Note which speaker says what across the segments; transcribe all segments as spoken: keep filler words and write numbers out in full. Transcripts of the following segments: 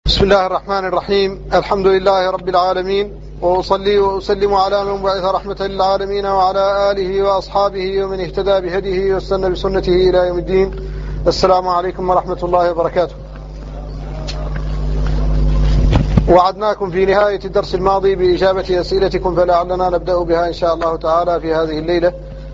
Speaker 1: بسم الله الرحمن الرحيم. الحمد لله رب العالمين، وأصلي وأسلم على من بعث رحمة للعالمين وعلى آله وأصحابه ومن اهتدى بهديه واستنى بسنته إلى يوم الدين. السلام عليكم ورحمة الله وبركاته. وعدناكم في نهاية الدرس الماضي بإجابة أسئلتكم، فلعلنا نبدأ بها إن شاء الله تعالى في هذه الليلة.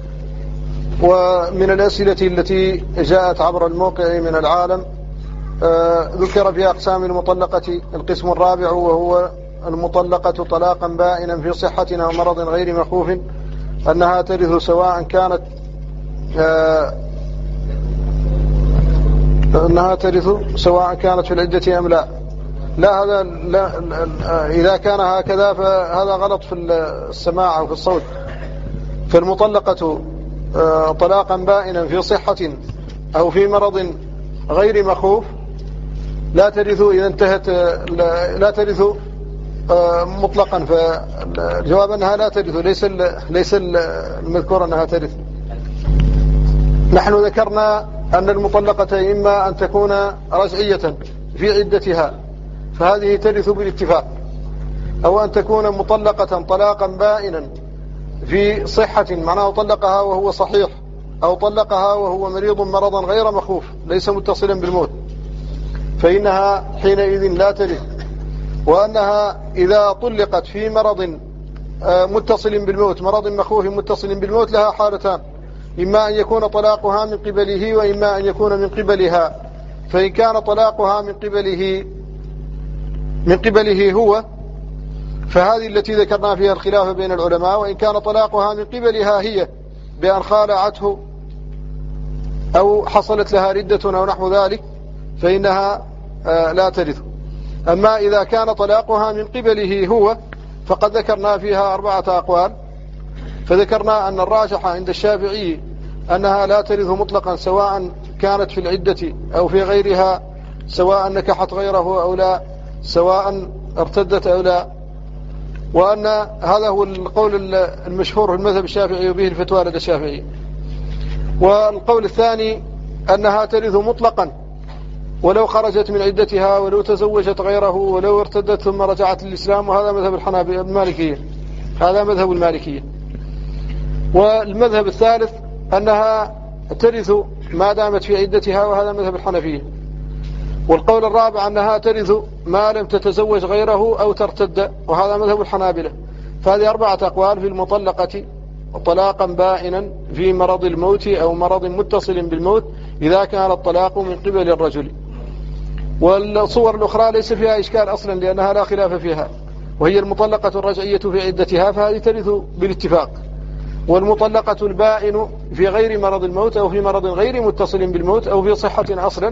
Speaker 1: ومن الأسئلة التي جاءت عبر الموقع من العالم آه ذكر في أقسام المطلقة القسم الرابع، وهو المطلقة طلاقا بائنا في صحة أو مرض غير مخوف، أنها ترث سواء كانت آه أنها ترث سواء كانت في العدة أم لا. لا هذا لا إذا كان هكذا فهذا غلط في السماع أو في الصوت. فالمطلقة آه طلاقا بائنا في صحة أو في مرض غير مخوف لا ترث إذا انتهت لا ترث مطلقا. فالجواب أنها لا ترث، ليس ليس المذكور أنها ترث. نحن ذكرنا أن المطلقة إما أن تكون رجعية في عدتها فهذه ترث بالاتفاق، أو أن تكون مطلقة طلاقا بائنا في صحة، معناه طلقها وهو صحيح، أو طلقها وهو مريض مرضا غير مخوف ليس متصلا بالموت، فإنها حينئذ لا ترث. وأنها إذا طلقت في مرض متصل بالموت، مرض مخوف متصل بالموت، لها حالتان: إما أن يكون طلاقها من قبله، وإما أن يكون من قبلها. فإن كان طلاقها من قبله من قبله هو فهذه التي ذكرنا فيها الخلاف بين العلماء. وإن كان طلاقها من قبلها هي بأن خالعته أو حصلت لها ردة أو نحو ذلك فإنها لا ترث. أما إذا كان طلاقها من قبله هو فقد ذكرنا فيها أربعة أقوال. فذكرنا أن الراجح عند الشافعي أنها لا ترث مطلقا، سواء كانت في العدة أو في غيرها، سواء نكحت غيره أو لا، سواء ارتدت أو لا. وأن هذا هو القول المشهور في المذهب الشافعي وبه الفتوى لدى الشافعي. والقول الثاني أنها ترث مطلقا ولو خرجت من عدتها، ولو تزوجت غيره، ولو ارتدت ثم رجعت للإسلام، وهذا مذهب الحنابلة المالكية، هذا مذهب المالكية. والمذهب الثالث أنها ترث ما دامت في عدتها، وهذا مذهب الحنفية. والقول الرابع أنها ترث ما لم تتزوج غيره أو ترتد، وهذا مذهب الحنابلة. فهذه أربعة أقوال في المطلقة طلاقا بائنا في مرض الموت أو مرض متصل بالموت إذا كان الطلاق من قبل الرجل. والصور الأخرى ليس فيها إشكال أصلا، لأنها لا خلاف فيها، وهي المطلقة الرجعية في عدتها فهذه ترث بالاتفاق. والمطلقة البائن في غير مرض الموت أو في مرض غير متصل بالموت أو في صحة أصلا،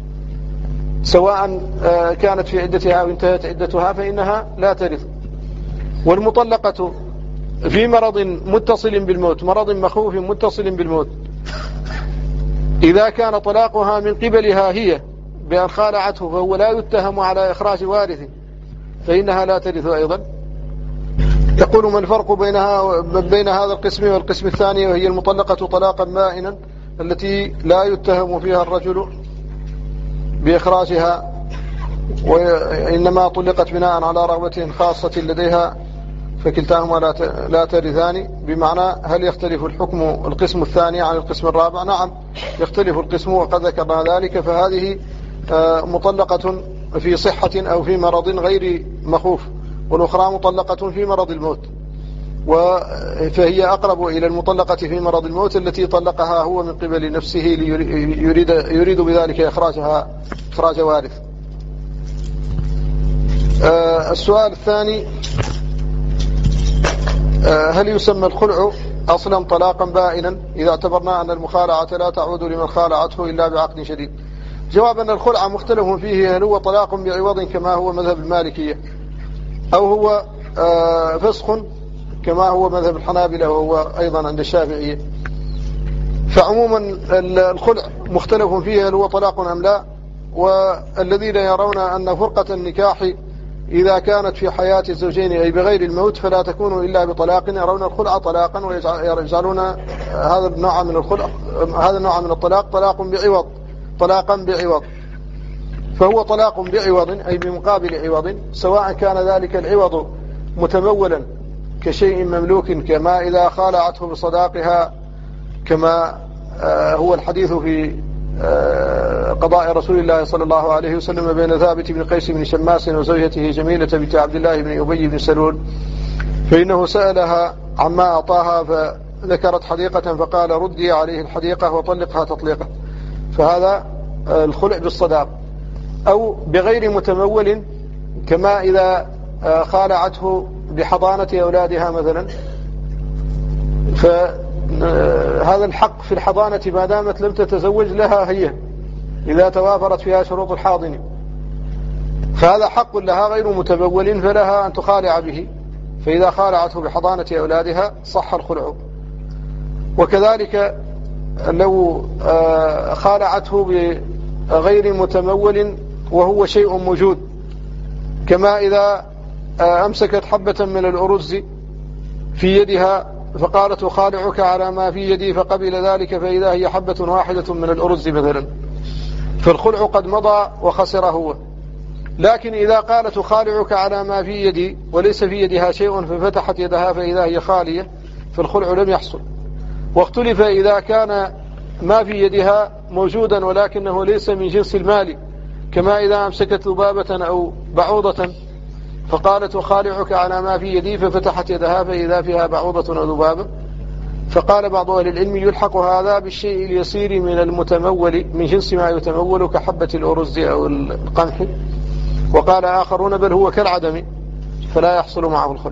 Speaker 1: سواء كانت في عدتها أو انتهت عدتها، فإنها لا ترث. والمطلقة في مرض متصل بالموت، مرض مخوف متصل بالموت، إذا كان طلاقها من قبلها هي بأن خالعته فهو لا يتهم على إخراج وارث، فإنها لا ترث أيضا. يقول: ما الفرق بينها بين هذا القسم والقسم الثاني، وهي المطلقة طلاقا بائنا التي لا يتهم فيها الرجل بإخراجها، وإنما طلقت بناء على رغبة خاصة لديها، فكلتاهما لا ترثان؟ بمعنى هل يختلف الحكم القسم الثاني عن القسم الرابع؟ نعم يختلف القسم، وقد ذكرنا ذلك. فهذه مطلقة في صحة أو في مرض غير مخوف، والأخرى مطلقة في مرض الموت، فهي أقرب إلى المطلقة في مرض الموت التي طلقها هو من قبل نفسه يريد, يريد بذلك إخراجها إخراج وارث. السؤال الثاني: هل يسمى الخلع أصلا طلاقا بائنا إذا اعتبرنا أن المخالعة لا تعود لمن خالعته إلا بعقد شديد؟ جواب: أن الخلع مختلف فيه، هل هو طلاق بعوض كما هو مذهب المالكية، أو هو فسخ كما هو مذهب الحنابلة وهو أيضا عند الشافعية. فعموما الخلع مختلف فيه، هل هو طلاق أم لا. والذين يرون أن فرقة النكاح إذا كانت في حياة الزوجين أي بغير الموت فلا تكون إلا بطلاق، يرون الخلع طلاقا، ويجعلون هذا النوع من الخلع هذا النوع من الطلاق طلاق بعوض طلاقا بعوض. فهو طلاق بعوض أي بمقابل عوض، سواء كان ذلك العوض متمولا كشيء مملوك كما إذا خالعته بصداقها، كما هو الحديث في قضاء رسول الله صلى الله عليه وسلم بين ثابت بن قيس بن شماس وزوجته جميلة بنت عبد الله بن أبي بن سلول، فإنه سألها عما أعطاها فذكرت حديقة فقال ردي عليه الحديقة وطلقها تطليقة، فهذا الخلع بالصداق. أو بغير متمول كما إذا خالعته بحضانة أولادها مثلا، فهذا الحق في الحضانة ما دامت لم تتزوج لها هي إذا توافرت فيها شروط الحاضن، فهذا حق لها غير متمول فلها أن تخالع به، فإذا خالعته بحضانة أولادها صح الخلع. وكذلك لو خالعته بغير متمول وهو شيء موجود، كما إذا أمسكت حبة من الأرز في يدها فقالت أخالعك على ما في يدي فقبل ذلك، فإذا هي حبة واحدة من الأرز مثلا، فالخلع قد مضى وخسر هو. لكن إذا قالت أخالعك على ما في يدي وليس في يدها شيء ففتحت يدها فإذا هي خالية فالخلع لم يحصل. واختلف إذا كان ما في يدها موجودا ولكنه ليس من جنس المال، كما إذا أمسكت ذبابة أو بعوضة فقالت أخالعك على ما في يدي ففتحت يدها فإذا فيها بعوضة أو ذبابة، فقال بعض أهل العلم يلحق هذا بالشيء اليسير من المتمول من جنس ما يتمول كحبة الأرز أو القمح، وقال آخرون بل هو كالعدم فلا يحصل معه الخلع.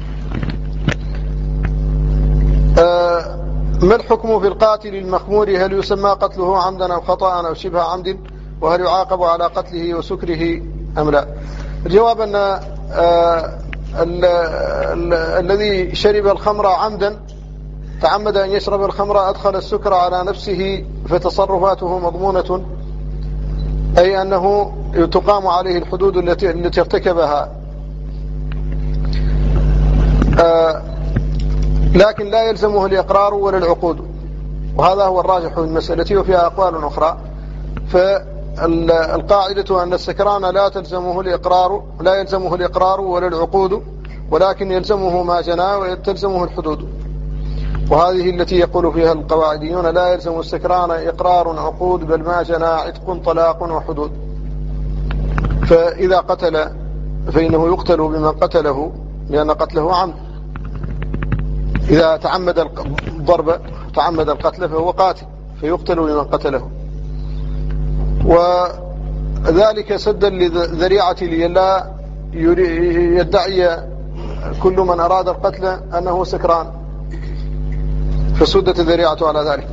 Speaker 1: آه ما الحكم في القاتل المخمور؟ هل يسمى قتله عمدا أو خطأ أو شبه عمد؟ وهل يعاقب على قتله وسكره أم لا؟ الجواب أن آه ال ال الذي شرب الخمر عمدا تعمد أن يشرب الخمر أدخل السكر على نفسه فتصرفاته مضمونة، أي أنه تقام عليه الحدود التي التي ارتكبها، آه لكن لا يلزمه الإقرار ولا العقود، وهذا هو الراجح من مسألته، وفيها أقوال أخرى. فالقاعدة أن السكران لا تلزمه الإقرار لا يلزمه الإقرار ولا العقود، ولكن يلزمه ما جنى وتلزمه الحدود، وهذه التي يقول فيها القواعديون لا يلزم السكران إقرار عقود بل ما جنى عتق طلاق وحدود. فإذا قتل فإنه يقتل بمن قتله لأن قتله عمد، إذا تعمد الضرب تعمد القتل فهو قاتل فيقتل بمن قتله. وذلك سدا لذريعة لئلا يدعي كل من أراد القتل أنه سكران، فسدت الذريعة على ذلك.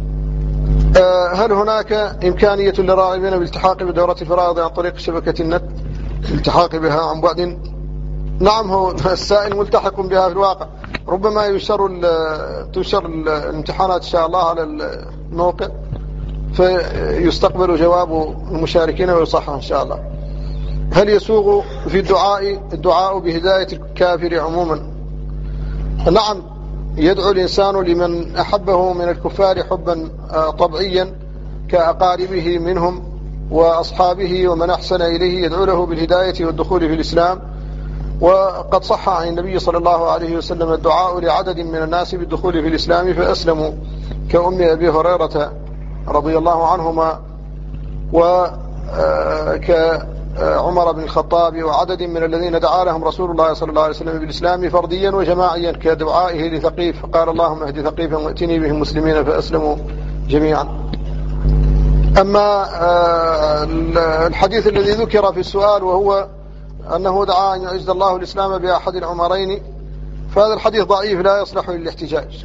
Speaker 1: هل هناك إمكانية للراغبين بالالتحاق بدورة الفرائض عن طريق شبكة النت الالتحاق بها عن بعد؟ نعم، هو السائل ملتحق بها في الواقع، ربما يشر تشر الامتحانات إن شاء الله على الموقع فيستقبل جواب المشاركين ويصحح إن شاء الله. هل يسوغ في الدعاء الدعاء بهداية الكافر عموما؟ نعم، يدعو الإنسان لمن أحبه من الكفار حبا طبعيا كأقاربه منهم وأصحابه ومن أحسن إليه، يدعو له بالهداية والدخول في الإسلام. وقد صح عن النبي صلى الله عليه وسلم الدعاء لعدد من الناس بالدخول في الإسلام فأسلموا، كأم أبي هريرة رضي الله عنهما وكعمر بن الخطاب وعدد من الذين دعا لهم رسول الله صلى الله عليه وسلم بالإسلام فرديا وجماعيا، كدعائه لثقيف فقال اللهم اهد ثقيفا واتني بهم مسلمين فأسلموا جميعا. أما الحديث الذي ذكر في السؤال وهو أنه دعا أن يعز الله الإسلام بأحد العمرين، فهذا الحديث ضعيف لا يصلح للاحتجاج.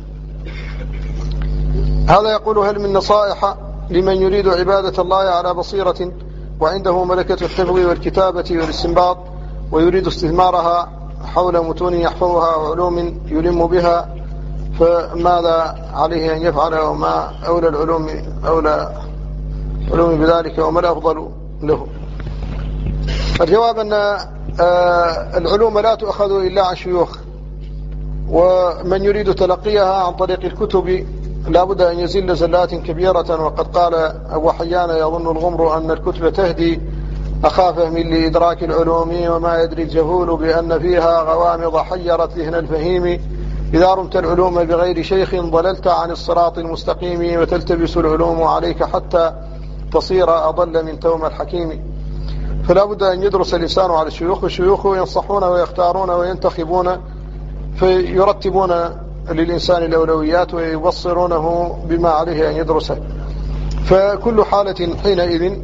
Speaker 1: هذا يقول هل من نصائح لمن يريد عبادة الله على بصيرة وعنده ملكة الحفظ والكتابة والاستنباط ويريد استثمارها حول متون يحفظها وعلوم يلم بها، فماذا عليه أن يفعل وما أولى العلوم أولى علوم بذلك وما الأفضل له؟ الجواب أن العلوم لا تؤخذ إلا عن شيوخ، ومن يريد تلقيها عن طريق الكتب لا بد أن يزل زلات كبيرة. وقد قال أبو حيان يظن الغمر أن الكتب تهدي أخا فهم لإدراك العلوم وما يدري الجهول بأن فيها غوامض حيرت ذهن الفهيم إذا رمت العلوم بغير شيخ ضللت عن الصراط المستقيم وتلتبس العلوم عليك حتى تصير أضل من توم الحكيم. فلا بد أن يدرس الإنسان على الشيوخ، والشيوخ ينصحون ويختارون وينتخبون فيرتبون للإنسان الأولويات ويبصرونه بما عليه أن يدرسه. فكل حالة حينئذ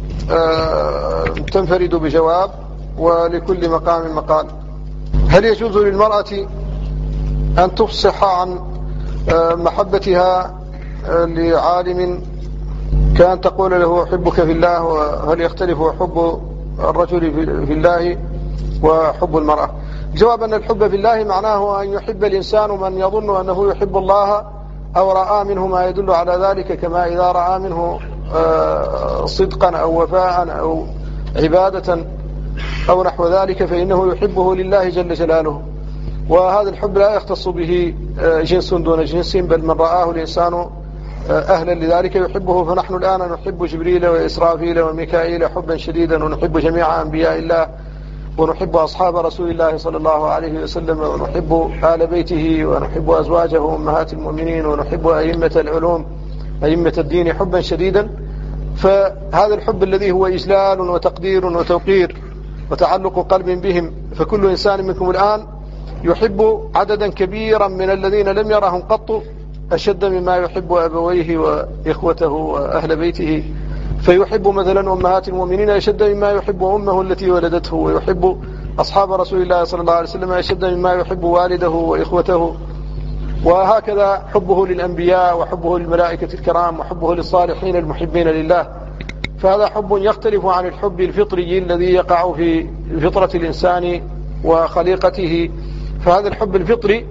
Speaker 1: تنفرد بجواب، ولكل مقام مقال. هل يجوز للمرأة أن تفصح عن محبتها لعالم كان تقول له أحبك في الله؟ وهل يختلف حب الرجل في الله وحب المرأة؟ جواب أن الحب في الله معناه أن يحب الإنسان من يظن أنه يحب الله أو رأى منه ما يدل على ذلك، كما إذا رأى منه صدقا أو وفاء أو عبادة أو نحو ذلك فإنه يحبه لله جل جلاله. وهذا الحب لا يختص به جنس دون جنس، بل من رآه الإنسان أهلا لذلك يحبه. فنحن الآن نحب جبريل وإسرافيل وميكائيل حبا شديدا، ونحب جميع أنبياء الله، ونحب أصحاب رسول الله صلى الله عليه وسلم، ونحب آل بيته، ونحب أزواجه أمهات المؤمنين، ونحب أئمة العلوم أئمة الدين حبا شديدا. فهذا الحب الذي هو إجلال وتقدير وتوقير وتعلق قلب بهم، فكل إنسان منكم الآن يحب عددا كبيرا من الذين لم يرهم قط أشد مما يحب أبويه وإخوته وأهل بيته. فيحب مثلا أمهات المؤمنين أشد مما يحب أمه التي ولدته، ويحب أصحاب رسول الله صلى الله عليه وسلم أشد مما يحب والده وإخوته. وهكذا حبه للأنبياء وحبه للملائكة الكرام وحبه للصالحين المحبين لله. فهذا حب يختلف عن الحب الفطري الذي يقع في فطرة الإنسان وخليقته. فهذا الحب الفطري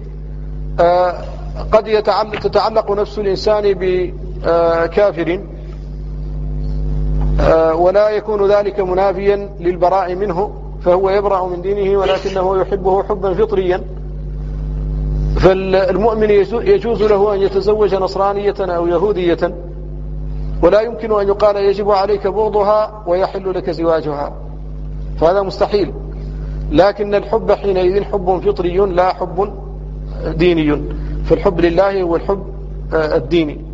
Speaker 1: قد تتعلق نفس الإنسان بكافر ولا يكون ذلك منافيا للبراء منه، فهو يبرأ من دينه ولكنه يحبه حبا فطريا. فالمؤمن يجوز له أن يتزوج نصرانية أو يهودية، ولا يمكن أن يقال يجب عليك بغضها ويحل لك زواجها، فهذا مستحيل. لكن الحب حينئذ حب فطري لا حب ديني، فالحب لله هو الحب الديني.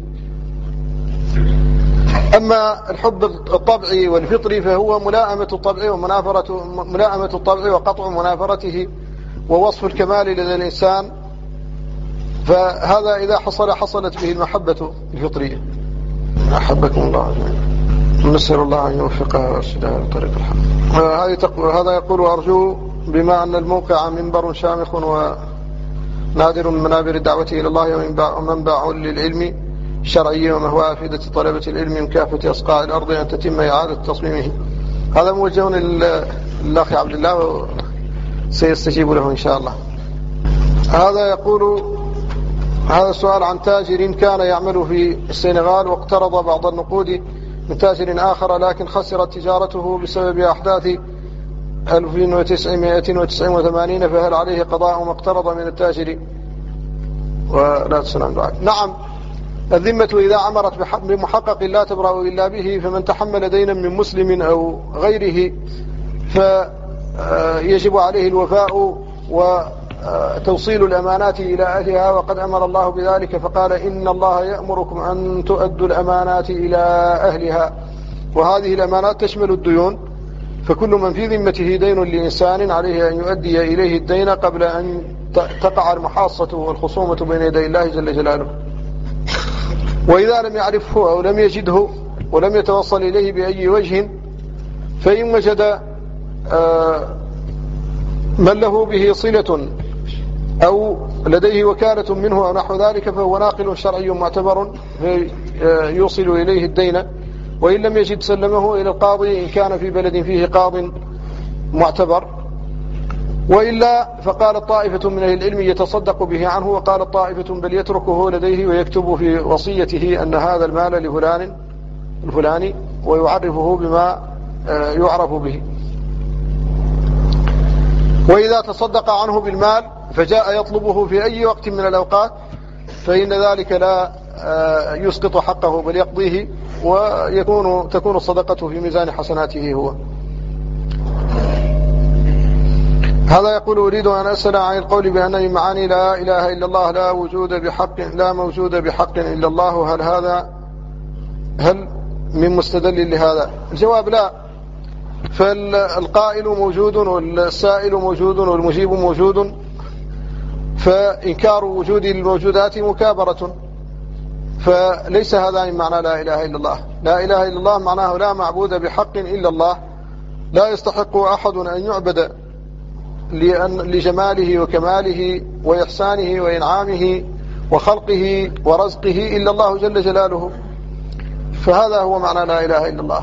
Speaker 1: أما الحب الطبعي والفطري فهو ملائمة الطبع ومنافرة ملائمة الطبع وقطع منافرته ووصف الكمال لدى الإنسان. فهذا إذا حصل حصلت به المحبة الفطرية. أحبكم الله جميعا، نسأل الله أن يوفقها ويرشدها لطريق الحق. هذا يقول أرجو بما أن الموقع منبر شامخ ونادر من منابر الدعوة إلى الله ومنبع للعلم الشرعي ومهوى أفئدة طلبة العلم من كافة أصقاع الأرض أن تتم إعادة تصميمه. هذا موجه للأخ عبد الله سيستجيب له إن شاء الله. هذا يقول هذا السؤال عن تاجر كان يعمل في السنغال واقترض بعض النقود من تاجر آخر، لكن خسرت تجارته بسبب أحداث ألف وتسعمائة وتسعة وثمانين، فهل عليه قضاء ما اقترض من التاجر؟ ولا تسلم دعاء. نعم، الذمة إذا عمرت بمحقق لا تبرأ إلا به، فمن تحمل دينا من مسلم أو غيره فيجب عليه الوفاء وتوصيل الأمانات إلى أهلها، وقد أمر الله بذلك فقال إن الله يأمركم أن تؤدوا الأمانات إلى أهلها. وهذه الأمانات تشمل الديون، فكل من في ذمته دين لإنسان عليه أن يؤدي إليه الدين قبل أن تقع المحاصة والخصومة بين يدي الله جل جلاله. وإذا لم يعرفه أو لم يجده ولم يتوصل إليه بأي وجه، فإن وجد من له به صلة أو لديه وكالة منه أو نحو ذلك فهو ناقل شرعي معتبر يوصل إليه الدين. وإن لم يجد سلمه إلى القاضي إن كان في بلد فيه قاض معتبر. وإلا فقال طائفة من أهل العلم يتصدق به عنه، وقال طائفة بل يتركه لديه ويكتب في وصيته أن هذا المال لفلان الفلاني ويعرفه بما يعرف به. وإذا تصدق عنه بالمال فجاء يطلبه في أي وقت من الأوقات فإن ذلك لا يسقط حقه بل يقضيه، ويكون تكون الصدقة في ميزان حسناته هو. هذا يقول أريد أن أسأل عن القول بأن من معاني لا إله إلا الله لا وجود بحق لا موجود بحق إلا الله، هل هذا هل من مستدل لهذا؟ الجواب لا. فالقائل موجود والسائل موجود والمجيب موجود، فإنكار وجود الموجودات مكابرة، فليس هذا من معنى لا إله إلا الله. لا إله إلا الله معناه لا معبود بحق إلا الله، لا يستحق أحد أن يعبد لجماله وكماله وإحسانه وإنعامه وخلقه ورزقه إلا الله جل جلاله، فهذا هو معنى لا إله إلا الله.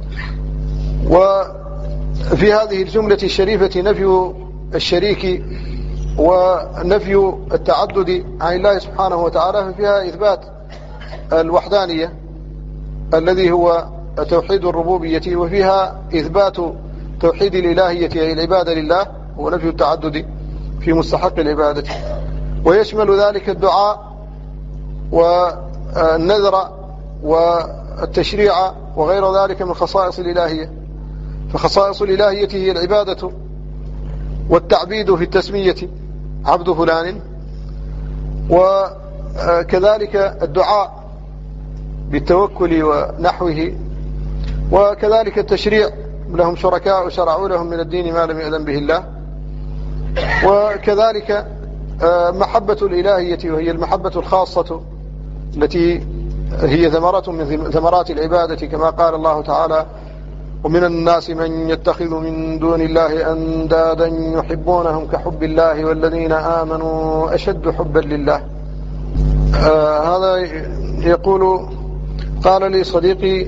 Speaker 1: وفي هذه الجملة الشريفة نفي الشريك ونفي التعدد عن الله سبحانه وتعالى، ففيها إثبات الوحدانية الذي هو توحيد الربوبية، وفيها إثبات توحيد الإلهية أي العبادة لله، ونفي التعدد في مستحق العبادة. ويشمل ذلك الدعاء والنذر والتشريع وغير ذلك من خصائص الإلهية. فخصائص الإلهية هي العبادة والتعبيد في التسمية عبد فلان، وكذلك الدعاء بالتوكل ونحوه، وكذلك التشريع لهم شركاء شرعوا لهم من الدين ما لم يأذن به الله، وكذلك محبة الإلهية وهي المحبة الخاصة التي هي ثمرة من ثمرات العبادة، كما قال الله تعالى: ومن الناس من يتخذ من دون الله أندادا يحبونهم كحب الله والذين آمنوا أشد حبا لله. آه هذا يقول: قال لي صديقي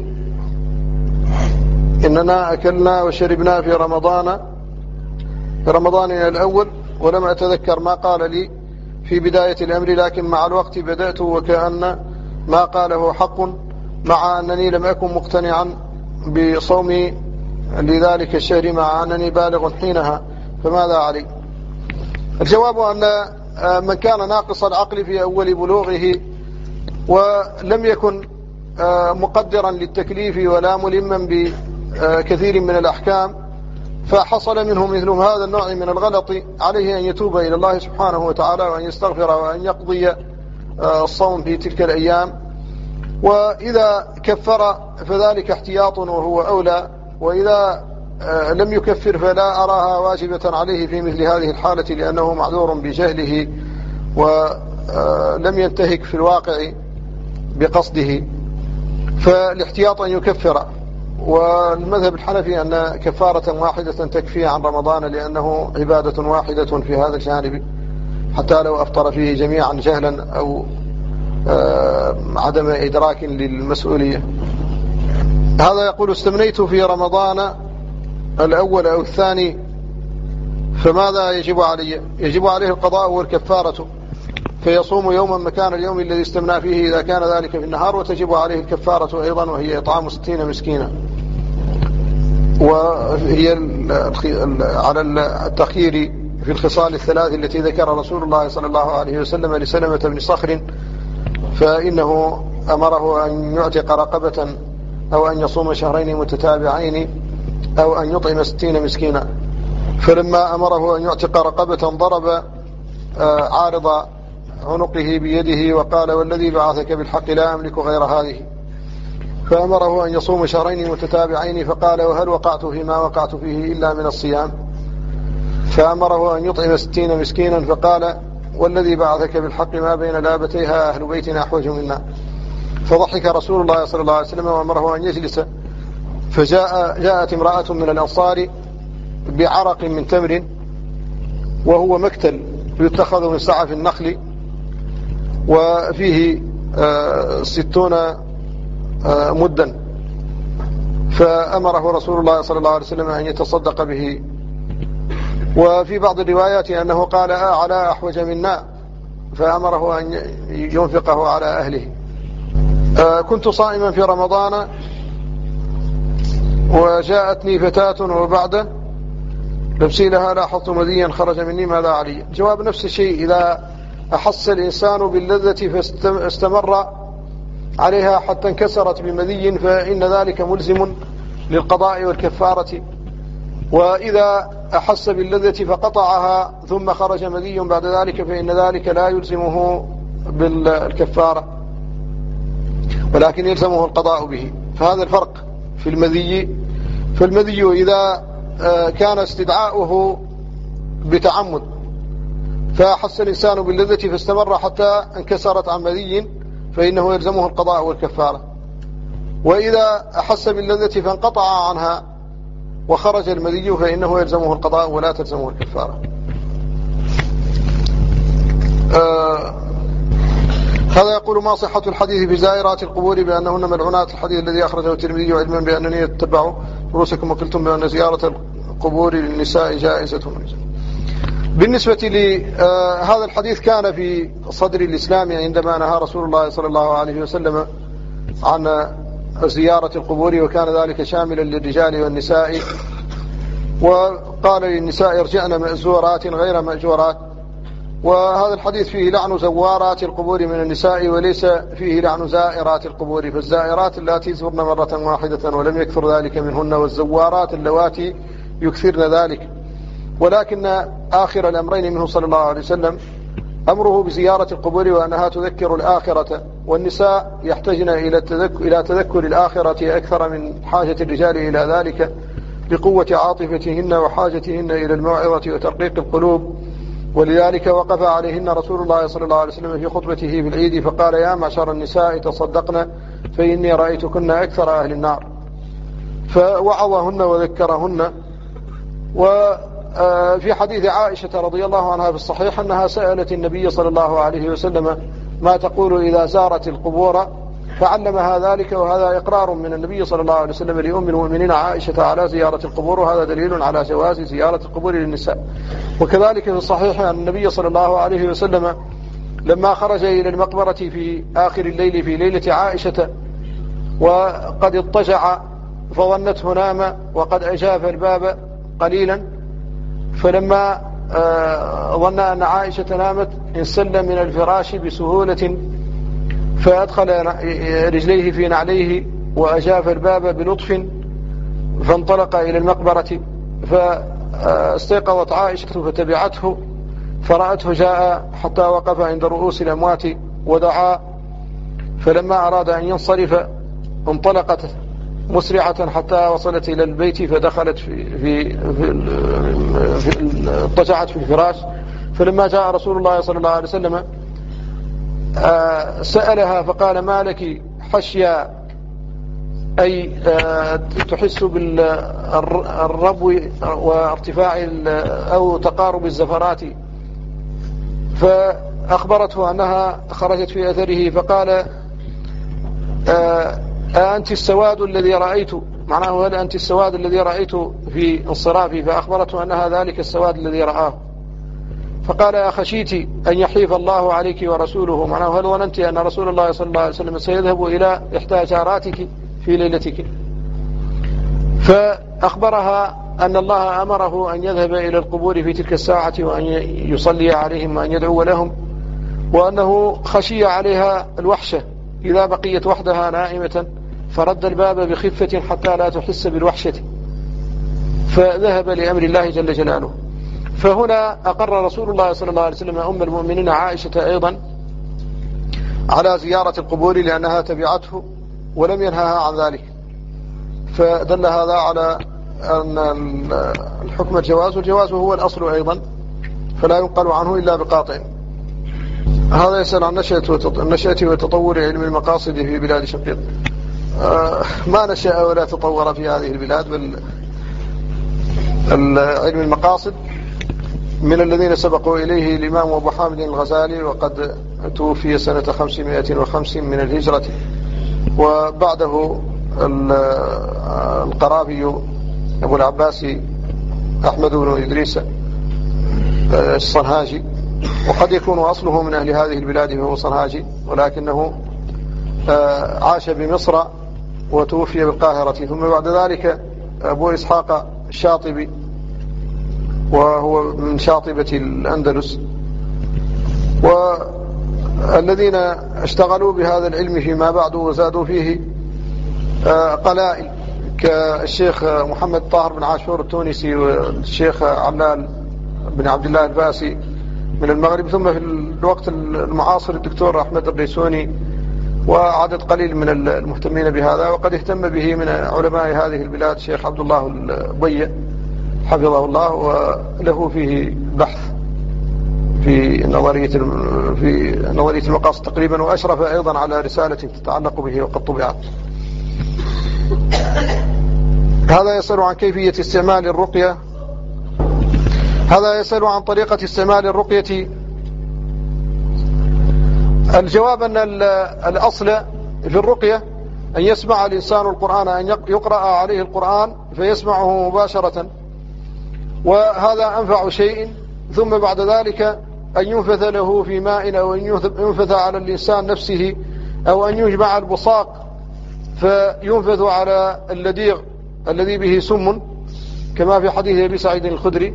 Speaker 1: إننا أكلنا وشربنا في رمضان في رمضان الأول، ولم أتذكر ما قال لي في بداية الأمر، لكن مع الوقت بدأت وكأن ما قاله حق، مع أنني لم أكن مقتنعا بصوم لذلك الشهر مع أنني بالغ حينها، فماذا علي؟ الجواب أن من كان ناقص العقل في أول بلوغه ولم يكن مقدرا للتكليف ولا ملما بكثير من الأحكام، فحصل منه مثل هذا النوع من الغلط، عليه أن يتوب إلى الله سبحانه وتعالى وأن يستغفر وأن يقضي الصوم في تلك الأيام. وإذا كفر فذلك احتياط وهو أولى، وإذا لم يكفر فلا أراها واجبة عليه في مثل هذه الحالة، لأنه معذور بجهله ولم ينتهك في الواقع بقصده، فالاحتياط أن يكفر. والمذهب الحنفي أن كفارة واحدة تكفي عن رمضان، لأنه عبادة واحدة في هذا الجانب، حتى لو أفطر فيه جميعا جهلا أو عدم إدراك للمسؤولية. هذا يقول: استمنيت في رمضان الأول أو الثاني، فماذا يجب علي؟ يجب عليه القضاء والكفارة، فيصوم يوما مكان اليوم الذي استمنى فيه إذا كان ذلك في النهار، وتجب عليه الكفارة أيضا وهي إطعام ستين مسكينا. وهي على التخيير في الخصال الثلاث التي ذكر رسول الله صلى الله عليه وسلم لسلمة بن صخر، فإنه أمره أن يعتق رقبة أو أن يصوم شهرين متتابعين أو أن يطعم ستين مسكينا. فلما أمره أن يعتق رقبة ضرب عارض عنقه بيده وقال: والذي بعثك بالحق لا أملك غير هذه. فأمره أن يصوم شهرين متتابعين، فقال: وهل وقعت فيما وقعت فيه إلا من الصيام؟ فأمره أن يطعم ستين مسكينا، فقال: والذي بعثك بالحق ما بين لابتيها أهل بيتنا أحوج منا. فضحك رسول الله صلى الله عليه وسلم وأمره أن يجلس. فجاء جاءت امرأة من الأنصار بعرق من تمر، وهو مكتل يتخذ من سعف النخل، وفيه آه ستون آه مدا، فأمره رسول الله صلى الله عليه وسلم أن يتصدق به. وفي بعض الروايات أنه قال: آه على أحوج منا، فأمره أن ينفقه على أهله. آه كنت صائما في رمضان وجاءتني فتاة وبعد لبسي لها لاحظت مذيا خرج مني، ماذا علي؟ جواب: نفس الشيء، إذا أحس الإنسان باللذة فاستمر عليها حتى انكسرت بمذي فإن ذلك ملزم للقضاء والكفارة. وإذا أحس باللذة فقطعها ثم خرج مذي بعد ذلك فإن ذلك لا يلزمه بالكفارة ولكن يلزمه القضاء به. فهذا الفرق في المذي. فالمذي إذا كان استدعاؤه بتعمد فأحس الإنسان باللذة فاستمر حتى انكسرت عن مذي فإنه يلزمه القضاء والكفارة. وإذا أحس باللذة فانقطع عنها وخرج المذي فإنه يلزمه القضاء ولا تلزمه الكفارة. آه هذا يقول: ما صحة الحديث في زائرات القبور بأنهن ملعونات؟ الحديث الذي أخرجه الترمذي علما بأنني اتبعوا رؤوسكم وقلتم بأن زيارة القبور للنساء جائزة. بالنسبة لهذا الحديث كان في صدر الإسلام عندما نهى رسول الله صلى الله عليه وسلم عن زيارة القبور، وكان ذلك شاملا للرجال والنساء، وقال للنساء ارجعن مأزورات غير مأجورات. وهذا الحديث فيه لعن زوارات القبور من النساء وليس فيه لعن زائرات القبور، فالزائرات اللاتي زرن مرة واحدة ولم يكثر ذلك منهن، والزوارات اللواتي يكثرن ذلك. ولكن آخر الأمرين منه صلى الله عليه وسلم أمره بزيارة القبور وأنها تذكر الآخرة، والنساء يحتاجن إلى تذكر, إلى تذكر الآخرة أكثر من حاجة الرجال إلى ذلك لقوة عاطفتهن وحاجتهن إلى الموعظة وترقيق القلوب. ولذلك وقف عليهن رسول الله صلى الله عليه وسلم في خطبته في العيد فقال: يا معشر النساء تصدقن فإني رأيتكن أكثر أهل النار. فوعظهن وذكرهن. وفي حديث عائشة رضي الله عنها في الصحيح أنها سألت النبي صلى الله عليه وسلم ما تقول إذا زارت القبور، فعلمها ذلك، وهذا إقرار من النبي صلى الله عليه وسلم لأم المؤمنين عائشة على زيارة القبور، وهذا دليل على جواز زيارة القبور للنساء. وكذلك في الصحيح أن النبي صلى الله عليه وسلم لما خرج إلى المقبرة في آخر الليل في ليلة عائشة وقد اضطجع فظنته نام وقد أجاف الباب قليلا، فلما ظن أن عائشة نامت انسل من الفراش بسهولة فأدخل رجليه في نعليه وأجاف الباب بلطف فانطلق إلى المقبرة، فاستيقظت عائشة فتبعته فرأته جاء حتى وقف عند رؤوس الأموات ودعا، فلما أراد أن ينصرف انطلقت مسرعة حتى وصلت إلى البيت فدخلت في, في, في, في اضطجعت في الفراش. فلما جاء رسول الله صلى الله عليه وسلم سألها فقال: ما لك حشيا، أي تحس بالربو وارتفاع أو تقارب الزفرات، فأخبرته أنها خرجت في أثره فقال: أنت السواد الذي رأيت، معناه هل أنت السواد الذي رأيت في انصرافي؟ فأخبرته أنها ذلك السواد الذي رآه. فقال: أخشيت أن يحيف الله عليك ورسوله، معناه هل ظننت أن رسول الله صلى الله عليه وسلم سيذهب إلى إحدى جاراتك في ليلتك؟ فأخبرها أن الله أمره أن يذهب إلى القبور في تلك الساعة وأن يصلي عليهم وأن يدعو لهم، وأنه خشي عليها الوحشة إذا بقيت وحدها نائمة، فرد الباب بخفة حتى لا تحس بالوحشة، فذهب لأمر الله جل جلاله. فهنا أقر رسول الله صلى الله عليه وسلم أم المؤمنين عائشة أيضا على زيارة القبور لأنها تبعته ولم ينهها عن ذلك، فدل هذا على أن الحكم الجواز، والجواز هو الأصل أيضا فلا ينقل عنه إلا بقاطع. هذا يسأل عن النشأة وتطور علم المقاصد في بلاد شقيق. ما نشأ ولا تطور في هذه البلاد، بل علم المقاصد من الذين سبقوا إليه الإمام أبو حامد الغزالي، وقد توفي سنة خمسمائة وخمسين من الهجرة، وبعده القرافي أبو العباسي أحمد بن إدريس الصنهاجي، وقد يكون أصله من أهل هذه البلاد فهو صنهاجي، ولكنه عاش بمصر وتوفي بالقاهرة. ثم بعد ذلك أبو إسحاق الشاطبي وهو من شاطبة الأندلس، والذين اشتغلوا بهذا العلم فيما بعد وزادوا فيه قلائل كالشيخ محمد طاهر بن عاشور التونسي والشيخ علال بن عبد الله الباسي من المغرب، ثم في الوقت المعاصر الدكتور أحمد الريسوني وعدد قليل من المهتمين بهذا. وقد اهتم به من علماء هذه البلاد الشيخ عبد الله الضيء حفظه الله، وله فيه بحث في نظرية في نظرية المقاصد تقريبا، وأشرف أيضا على رسالة تتعلق به وقد طبعت. هذا يسأل عن كيفية استعمال الرقية هذا يسأل عن طريقة استعمال الرقية. الجواب أن الأصل في الرقية أن يسمع الإنسان القرآن، أن يقرأ عليه القرآن فيسمعه مباشرة، وهذا أنفع شيء. ثم بعد ذلك أن ينفث له في ماء، أو أن ينفث على الإنسان نفسه، أو أن يجمع البصاق فينفث على اللديغ الذي به سم، كما في حديث أبي سعيد الخدري.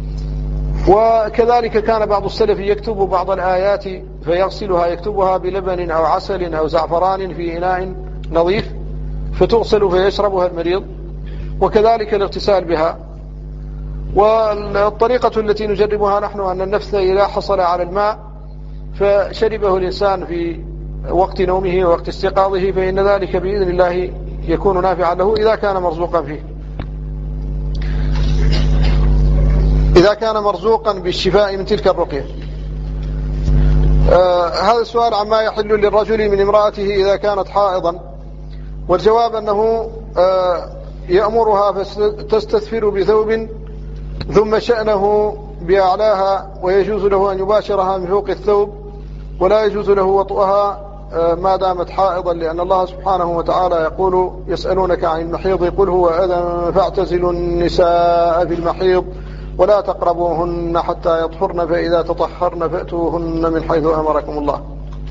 Speaker 1: وكذلك كان بعض السلف يكتب بعض الآيات فيغسلها، يكتبها بلبن أو عسل أو زعفران في إناء نظيف فتغسل فيشربها المريض، وكذلك الاغتسال بها. والطريقة التي نجربها نحن أن النفث إذا حصل على الماء فشربه الإنسان في وقت نومه ووقت استيقاظه، فإن ذلك بإذن الله يكون نافعا له إذا كان مرزوقا فيه إذا كان مرزوقا بالشفاء من تلك الرقية. آه هذا السؤال عما يحل للرجل من امرأته إذا كانت حائضا، والجواب أنه آه يأمرها فتستثفر بثوب ثم شأنه بأعلاها، ويجوز له أن يباشرها من فوق الثوب، ولا يجوز له وطئها ما دامت حائضا، لأن الله سبحانه وتعالى يقول: يسألونك عن المحيض قل هو أذى فاعتزلوا النساء في المحيض ولا تقربوهن حتى يطهرن فإذا تطهرن فأتوهن من حيث أمركم الله.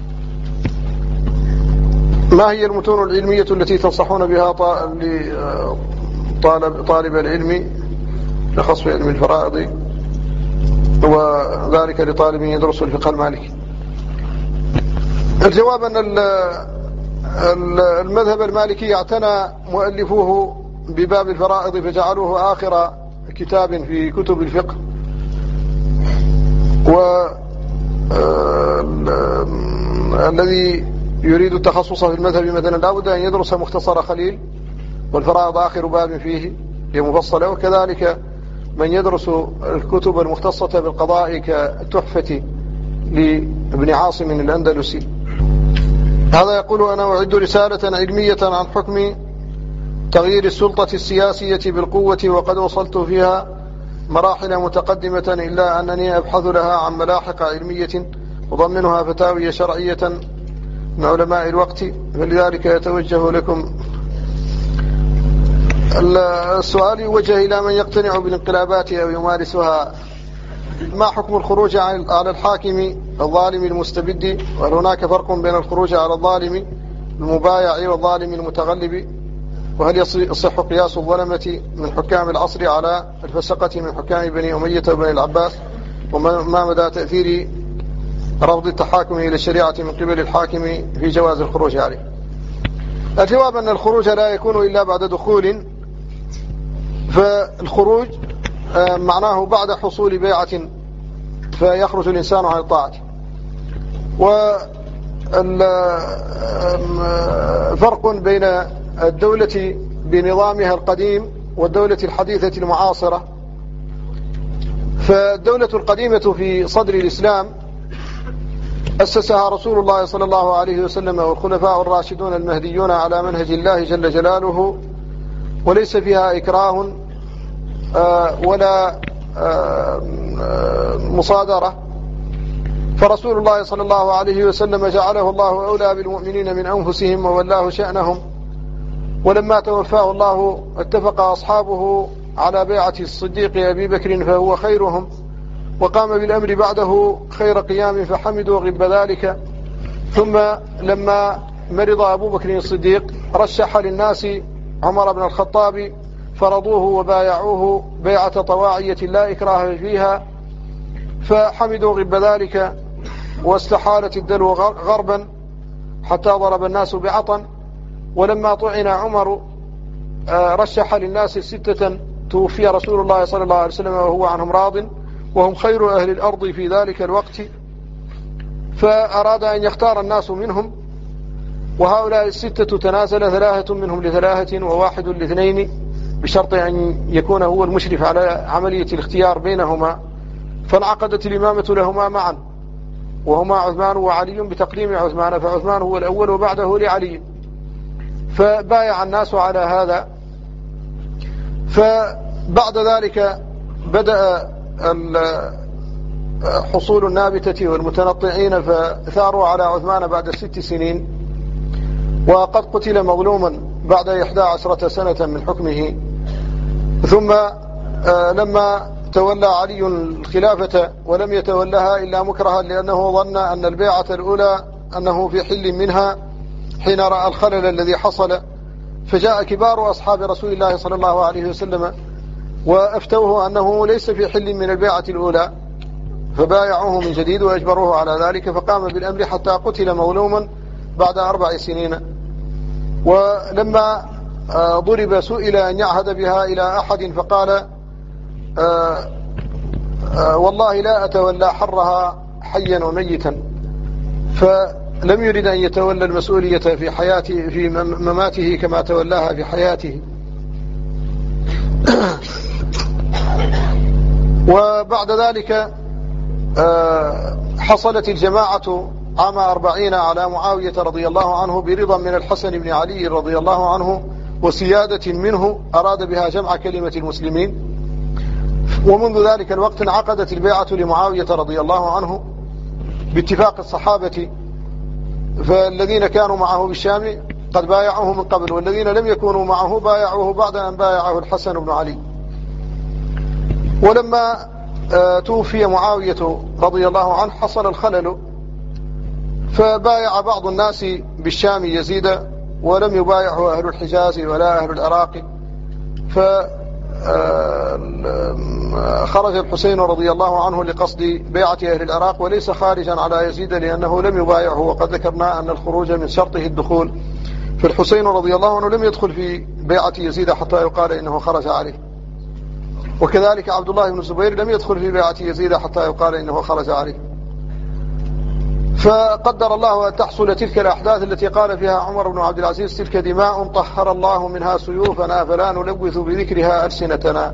Speaker 1: ما هي المتون العلمية التي تنصحون بها طالب, طالب العلم لخص علم الفرائض، وذلك لطالب يدرس الفقه المالكي؟ الجواب أن المذهب المالكي اعتنى مؤلفوه بباب الفرائض فجعلوه آخر كتاب في كتب الفقه، والذي يريد التخصص في المذهب مثلا لا بد أن يدرس مختصر خليل، والفرائض آخر باب فيه مفصلة. وكذلك من يدرس الكتب المختصة بالقضاء كالتحفة لابن عاصم الأندلسي. هذا يقول: أنا أعد رسالة علمية عن حكم تغيير السلطة السياسية بالقوة، وقد وصلت فيها مراحل متقدمة، إلا أنني أبحث لها عن ملاحق علمية وضمنها فتاوي شرعية من علماء الوقت، فلذلك يتوجه لكم. السؤال يوجه إلى من يقتنع بالانقلابات أو يمارسها: ما حكم الخروج على الحاكم الظالم المستبد؟ وهل هناك فرق بين الخروج على الظالم المبايع والظالم المتغلب؟ وهل يصح قياس الظلمة من حكام العصر على الفسقة من حكام بني أمية وبني العباس؟ وما مدى تأثير رفض التحاكم إلى الشريعة من قبل الحاكم في جواز الخروج عليه؟ الجواب أن الخروج لا يكون إلا بعد دخول، فالخروج معناه بعد حصول بيعة فيخرج الإنسان عن الطاعة. وفرق بين الدولة بنظامها القديم والدولة الحديثة المعاصرة. فالدولة القديمة في صدر الإسلام أسسها رسول الله صلى الله عليه وسلم والخلفاء الراشدون المهديون على منهج الله جل جلاله، وليس فيها إكراه ولا مصادرة. فرسول الله صلى الله عليه وسلم جعله الله أولى بالمؤمنين من أنفسهم وولاه شأنهم، ولما توفاه الله اتفق أصحابه على بيعة الصديق أبي بكر فهو خيرهم، وقام بالأمر بعده خير قيام فحمدوا غب ذلك. ثم لما مرض أبو بكر الصديق رشح للناس عمر بن الخطاب فرضوه وبايعوه بيعة طواعية لا إكراه فيها، فحمدوا غب ذلك، واستحالت الدلو غربا حتى ضرب الناس بعطن. ولما طعن عمر رشح للناس ستة توفي رسول الله صلى الله عليه وسلم وهو عنهم راض وهم خير أهل الأرض في ذلك الوقت، فأراد أن يختار الناس منهم، وهؤلاء الستة تنازل ثلاثة منهم لثلاثة وواحد لاثنين بشرط أن يكون هو المشرف على عملية الاختيار بينهما، فانعقدت الإمامة لهما معا وهما عثمان وعلي بتقديم عثمان، فعثمان هو الأول وبعده لعلي، فبايع الناس على هذا. فبعد ذلك بدأ حصول النابتة والمتنطعين فثاروا على عثمان بعد ست سنين، وقد قتل مظلوما بعد إحدى عشرة سنة من حكمه. ثم لما تولى علي الخلافة ولم يتولها إلا مكرها، لأنه ظن أن البيعة الأولى أنه في حل منها حين رأى الخلل الذي حصل، فجاء كبار أصحاب رسول الله صلى الله عليه وسلم وأفتوه أنه ليس في حل من البيعة الأولى، فبايعوه من جديد وأجبروه على ذلك، فقام بالأمر حتى قتل مظلوما بعد أربع سنين. ولما ضرب سئل أن يعهد بها إلى أحد فقال آآ آآ والله لا أتولى حرها حيا وميتا، فلم يرد أن يتولى المسؤولية في حياته في مماته كما تولاها في حياته. وبعد ذلك حصلت الجماعة عام أربعين على معاوية رضي الله عنه برضا من الحسن بن علي رضي الله عنه وسيادة منه أراد بها جمع كلمة المسلمين. ومنذ ذلك الوقت انعقدت البيعة لمعاوية رضي الله عنه باتفاق الصحابة، فالذين كانوا معه بالشام قد بايعوه من قبل، والذين لم يكونوا معه بايعوه بعد أن بايعه الحسن بن علي. ولما توفي معاوية رضي الله عنه حصل الخلل، فبايع بعض الناس بالشام يزيد ولم يبايعه أهل الحجاز ولا أهل العراق، فخرج الحسين رضي الله عنه لقصد بيعة أهل العراق وليس خارجا على يزيد لأنه لم يبايعه، وقد ذكرنا أن الخروج من شرطه الدخول، فالحسين رضي الله عنه لم يدخل في بيعة يزيد حتى يقال إنه خرج عليه، وكذلك عبد الله بن الزبير لم يدخل في بيعة يزيد حتى يقال إنه خرج عليه. فقدر الله أن تحصل تلك الأحداث التي قال فيها عمر بن عبد العزيز: تلك دماء طهر الله منها سيوفنا فلا نلوث بذكرها ألسنتنا.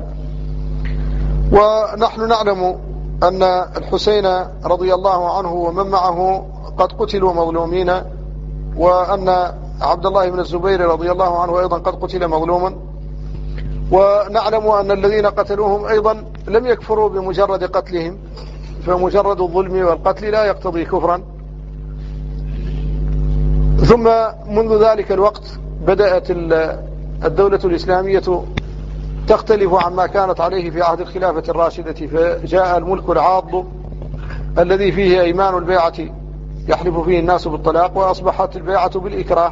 Speaker 1: ونحن نعلم أن الحسين رضي الله عنه ومن معه قد قتلوا مظلومين، وأن عبد الله بن الزبير رضي الله عنه أيضا قد قتل مظلوما، ونعلم أن الذين قتلوهم أيضا لم يكفروا بمجرد قتلهم، فمجرد الظلم والقتل لا يقتضي كفرا. ثم منذ ذلك الوقت بدأت الدولة الإسلامية تختلف عما كانت عليه في عهد الخلافة الراشدة، فجاء الملك العاض الذي فيه أيمان البيعة يحلف فيه الناس بالطلاق، وأصبحت البيعة بالإكراه.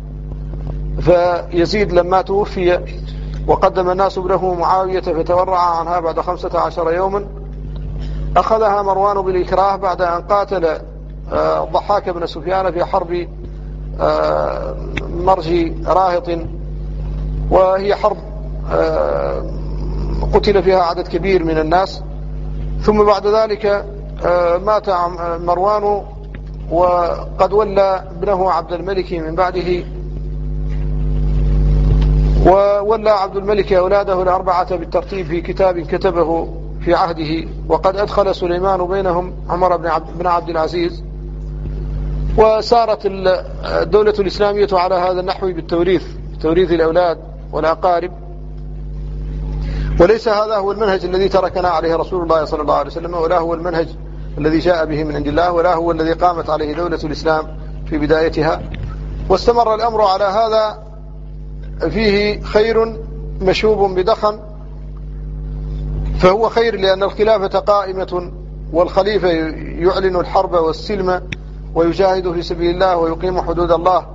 Speaker 1: فيزيد لما توفي وقدم الناس له معاوية فتورع عنها بعد خمسة عشر يوما، أخذها مروان بالإكراه بعد أن قاتل ضحاك بن سفيان في حرب مرج راهط، وهي حرب قتل فيها عدد كبير من الناس. ثم بعد ذلك مات مروان وقد ولى ابنه عبد الملك من بعده، وولى عبد الملك أولاده الأربعة بالترتيب في كتاب كتبه في عهده، وقد أدخل سليمان بينهم عمر بن عبد العزيز. وسارت الدولة الإسلامية على هذا النحو بالتوريث، توريث الأولاد والأقارب، وليس هذا هو المنهج الذي تركنا عليه رسول الله صلى الله عليه وسلم، ولا هو المنهج الذي جاء به من عند الله، ولا هو الذي قامت عليه دولة الإسلام في بدايتها. واستمر الأمر على هذا، فيه خير مشوب بدخن، فهو خير لأن الخلافة قائمة، والخليفة يعلن الحرب والسلم ويجاهد في سبيل الله ويقيم حدود الله،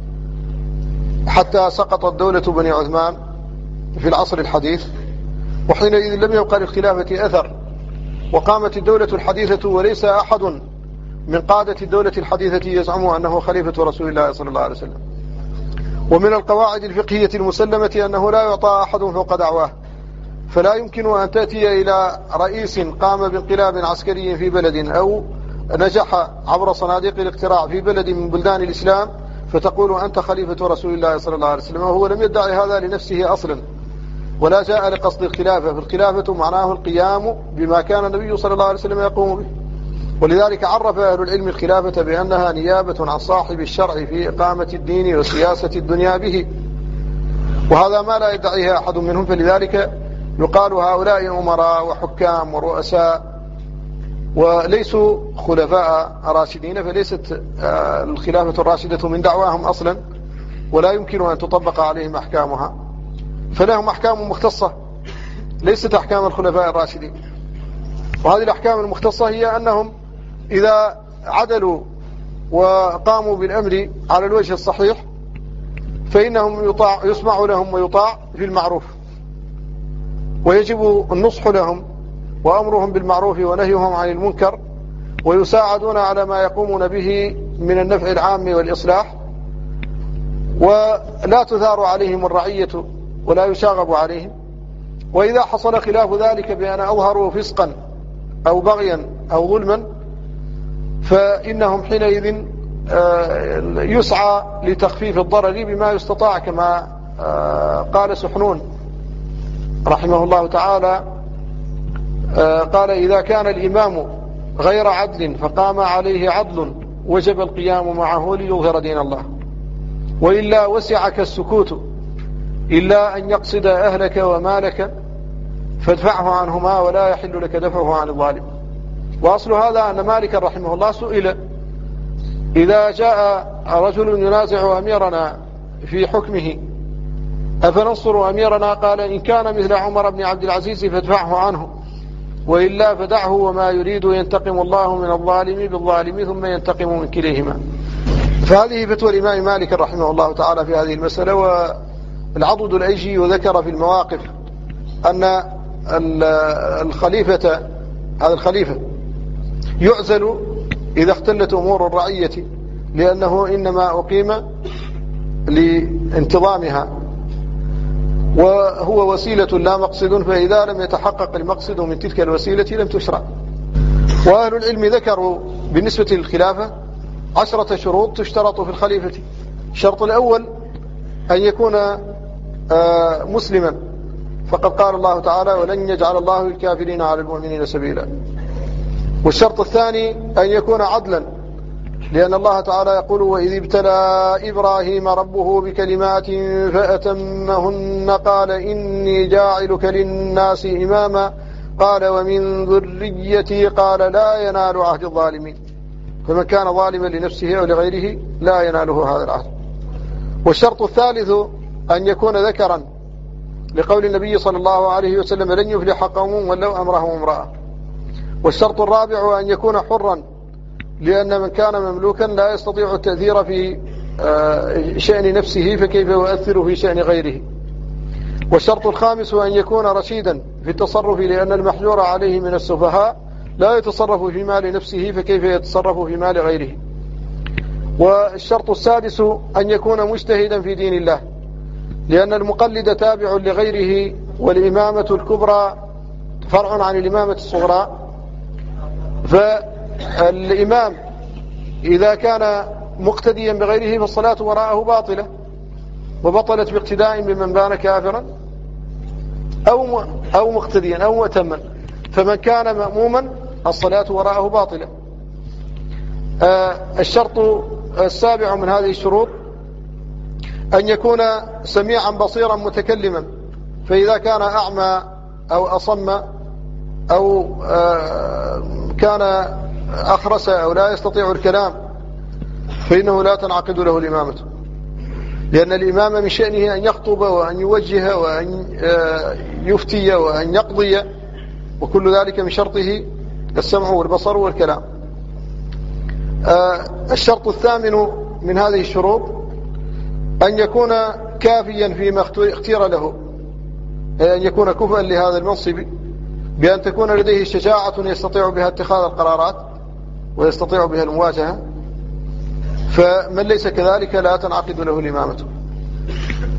Speaker 1: حتى سقطت دولة بني عثمان في العصر الحديث، وحينئذ لم يبقى للخلافة أثر، وقامت الدولة الحديثة، وليس أحد من قادة الدولة الحديثة يزعم أنه خليفة رسول الله صلى الله عليه وسلم. ومن القواعد الفقهية المسلمة أنه لا يعطى أحد فوق دعواه، فلا يمكن أن تأتي إلى رئيس قام بانقلاب عسكري في بلد أو نجح عبر صناديق الاقتراع في بلد من بلدان الإسلام فتقول أنت خليفة رسول الله صلى الله عليه وسلم، وهو لم يدعي هذا لنفسه أصلا ولا جاء لقصد الخلافة، فالخلافة معناه القيام بما كان النبي صلى الله عليه وسلم يقوم به. ولذلك عرف أهل العلم الخلافة بأنها نيابة عن صاحب الشرع في إقامة الدين وسياسة الدنيا به، وهذا ما لا يدعيه أحد منهم، فلذلك يقال هؤلاء أمراء وحكام ورؤساء وليسوا خلفاء راشدين، فليست الخلافة الراشدة من دعواهم أصلا ولا يمكن أن تطبق عليهم أحكامها، فلهم أحكام مختصة ليست أحكام الخلفاء الراشدين. وهذه الأحكام المختصة هي أنهم إذا عدلوا وقاموا بالأمر على الوجه الصحيح فإنهم يطاع يسمع لهم ويطاع في المعروف، ويجب النصح لهم وأمرهم بالمعروف ونهيهم عن المنكر، ويساعدون على ما يقومون به من النفع العام والإصلاح، ولا تثار عليهم الرعية ولا يشاغب عليهم. وإذا حصل خلاف ذلك بأن أظهروا فسقا أو بغيا أو ظلما فإنهم حينئذ يسعى لتخفيف الضرر بما يستطاع، كما قال سحنون رحمه الله تعالى قال إذا كان الإمام غير عدل فقام عليه عدل وجب القيام معه ليظهر دين الله، وإلا وسعك السكوت إلا أن يقصد أهلك ومالك فادفعه عنهما ولا يحل لك دفعه عن الظالم. وأصل هذا أن مالك رحمه الله سئل إذا جاء رجل ينازع أميرنا في حكمه أفننصر أميرنا؟ قال إن كان مثل عمر بن عبد العزيز فادفعه عنه، وإلا فدعه وما يريد ينتقم الله من الظالم بالظالم ثم ينتقم من كليهما. فهذه فتوى الإمام مالك رحمه الله تعالى في هذه المسألة. والعضد الأيجي ذكر في المواقف أن الخليفة هذا الخليفة يعزل إذا اختلت أمور الرعية، لأنه إنما أقيم لانتظامها وهو وسيلة لا مقصد، فإذا لم يتحقق المقصد من تلك الوسيلة لم تشرع. وأهل العلم ذكروا بالنسبة للخلافة عشرة شروط تشترط في الخليفة. الشرط الأول أن يكون مسلما، فقد قال الله تعالى ولن يجعل الله الكافرين على المؤمنين سبيلا. والشرط الثاني أن يكون عدلا، لأن الله تعالى يقول وإذ ابتلى إبراهيم ربه بكلمات فأتمهن قال إني جاعلك للناس إماما قال ومن ذريتي قال لا ينال عهد الظالمين، فمن كان ظالما لنفسه أو لغيره لا يناله هذا العهد. والشرط الثالث أن يكون ذكرا، لقول النبي صلى الله عليه وسلم لن يفلح قوم ولو أمرهم امرأة. والشرط الرابع أن يكون حرا، لأن من كان مملوكا لا يستطيع التأثير في شأن نفسه فكيف يؤثر في شأن غيره. والشرط الخامس أن يكون رشيدا في التصرف، لأن المحجور عليه من السفهاء لا يتصرف في مال نفسه فكيف يتصرف في مال غيره. والشرط السادس أن يكون مجتهدا في دين الله، لأن المقلد تابع لغيره، والإمامة الكبرى فرع عن الإمامة الصغرى. فالإمام إذا كان مقتديا بغيره فالصلاة وراءه باطلة، وبطلت باقتداء بمن بان كافرا أو أو مقتديا أو مؤتما، فمن كان مأموما الصلاة وراءه باطلة. الشرط السابع من هذه الشروط أن يكون سميعا بصيرا متكلما، فإذا كان أعمى أو أصم أو كان أخرس أو لا يستطيع الكلام فإنه لا تنعقد له الإمامة، لأن الإمام من شأنه أن يخطب وأن يوجه وأن يفتي وأن يقضي، وكل ذلك من شرطه السمع والبصر والكلام. الشرط الثامن من هذه الشروط أن يكون كافيا فيما اختير له، أن يكون كفءا لهذا المنصب، بأن تكون لديه شجاعة يستطيع بها اتخاذ القرارات ويستطيع بها المواجهة، فمن ليس كذلك لا تنعقد له الإمامة.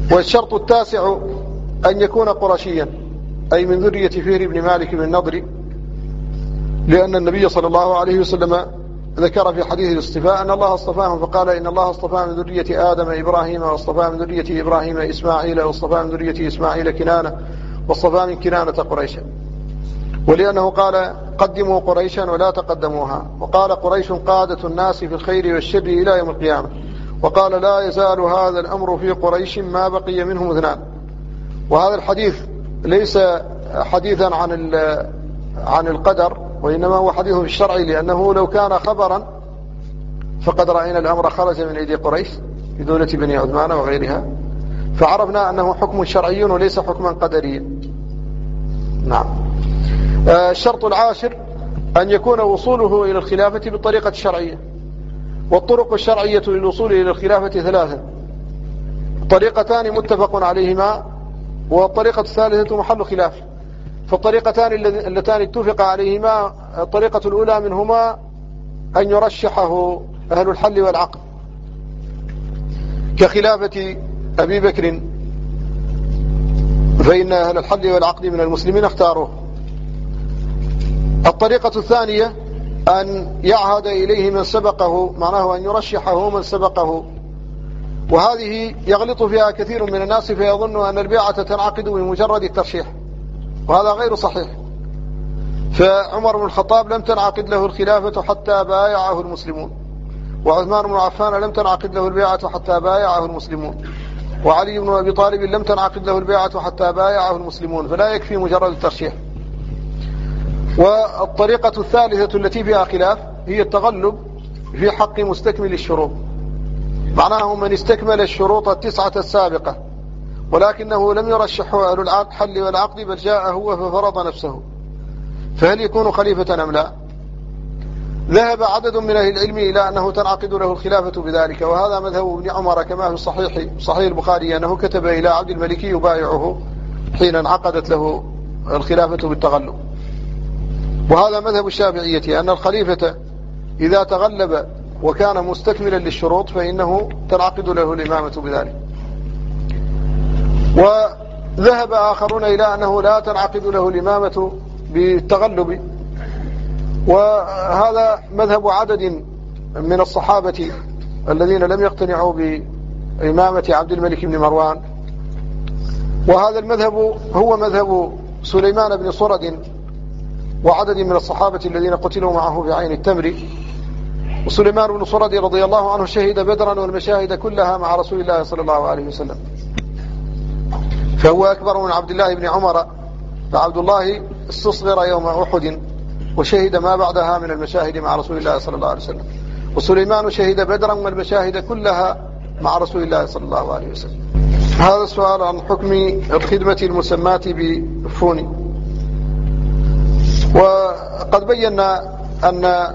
Speaker 1: والشرط التاسع أن يكون قرشيا، أي من ذرية فهر بن مالك بن النضر، لأن النبي صلى الله عليه وسلم ذكر في حديث الاصطفاء أن الله اصطفاهم، فقال إن الله اصطفى من ذرية آدم إبراهيم، واصطفى من ذرية إبراهيم إسماعيل، واصطفى من ذرية إسماعيل كنانة، واصطفى من كنانة قريشا. ولأنه قال قدموا قريشا ولا تقدموها، وقال قريش قادة الناس في الخير والشر إلى يوم القيامة، وقال لا يزال هذا الأمر في قريش ما بقي منهم اثنان. وهذا الحديث ليس حديثا عن عن القدر، وإنما هو حديث في الشرع، لأنه لو كان خبرا فقد رأينا الأمر خرج من أيدي قريش في دولة بني عثمان وغيرها، فعرفنا أنه حكم شرعي وليس حكما قدريا. نعم. الشرط العاشر أن يكون وصوله إلى الخلافة بالطريقة الشرعية. والطرق الشرعية للوصول إلى الخلافة ثلاثة: طريقتان متفق عليهما، والطريقة الثالثة محل خلاف. فالطريقتان اللتان اتفق عليهما، الطريقة الأولى منهما أن يرشحه أهل الحل والعقد كخلافة أبي بكر، فإن أهل الحل والعقد من المسلمين اختاروه. الطريقة الثانية أن يعهد إليه من سبقه، معناه أن يرشحه من سبقه، وهذه يغلط فيها كثير من الناس فيظن أن البيعة تنعقد بمجرد الترشيح، وهذا غير صحيح. فعمر بن الخطاب لم تنعقد له الخلافة حتى بايعه المسلمون، وعثمان بن عفان لم تنعقد له البيعة حتى بايعه المسلمون، وعلي بن أبي طالب لم تنعقد له البيعة حتى بايعه المسلمون، فلا يكفي مجرد الترشيح. والطريقة الثالثة التي فيها خلاف هي التغلب في حق مستكمل الشروط، معناه من استكمل الشروط التسعة السابقة ولكنه لم يرشحه أهل الحل والعقد بل جاء هو ففرض نفسه، فهل يكون خليفة أم لا؟ ذهب عدد من أهل العلم إلى أنه تنعقد له الخلافة بذلك، وهذا مذهب ابن عمر كما في صحيح صحيح البخاري أنه كتب إلى عبد الملك يبايعه حين انعقدت له الخلافة بالتغلب. وهذا مذهب الشافعية أن الخليفة إذا تغلب وكان مستكملا للشروط فإنه تنعقد له الإمامة بذلك. وذهب آخرون إلى أنه لا تنعقد له الإمامة بالتغلب، وهذا مذهب عدد من الصحابة الذين لم يقتنعوا بإمامة عبد الملك بن مروان. وهذا المذهب هو مذهب سليمان بن صرد وعدد من الصحابة الذين قتلوا معه في عين التمر. وسليمان بن صرد رضي الله عنه شهد بدرا والمشاهد كلها مع رسول الله صلى الله عليه وسلم، فهو أكبر من عبد الله بن عمر، فعبد الله استصغر يوم أحد وشهد ما بعدها من المشاهد مع رسول الله صلى الله عليه وسلم، وسليمان شهد بدرا والمشاهد كلها مع رسول الله صلى الله عليه وسلم. هذا السؤال عن حكم الخدمة المسماة بفوني. وقد بينا أن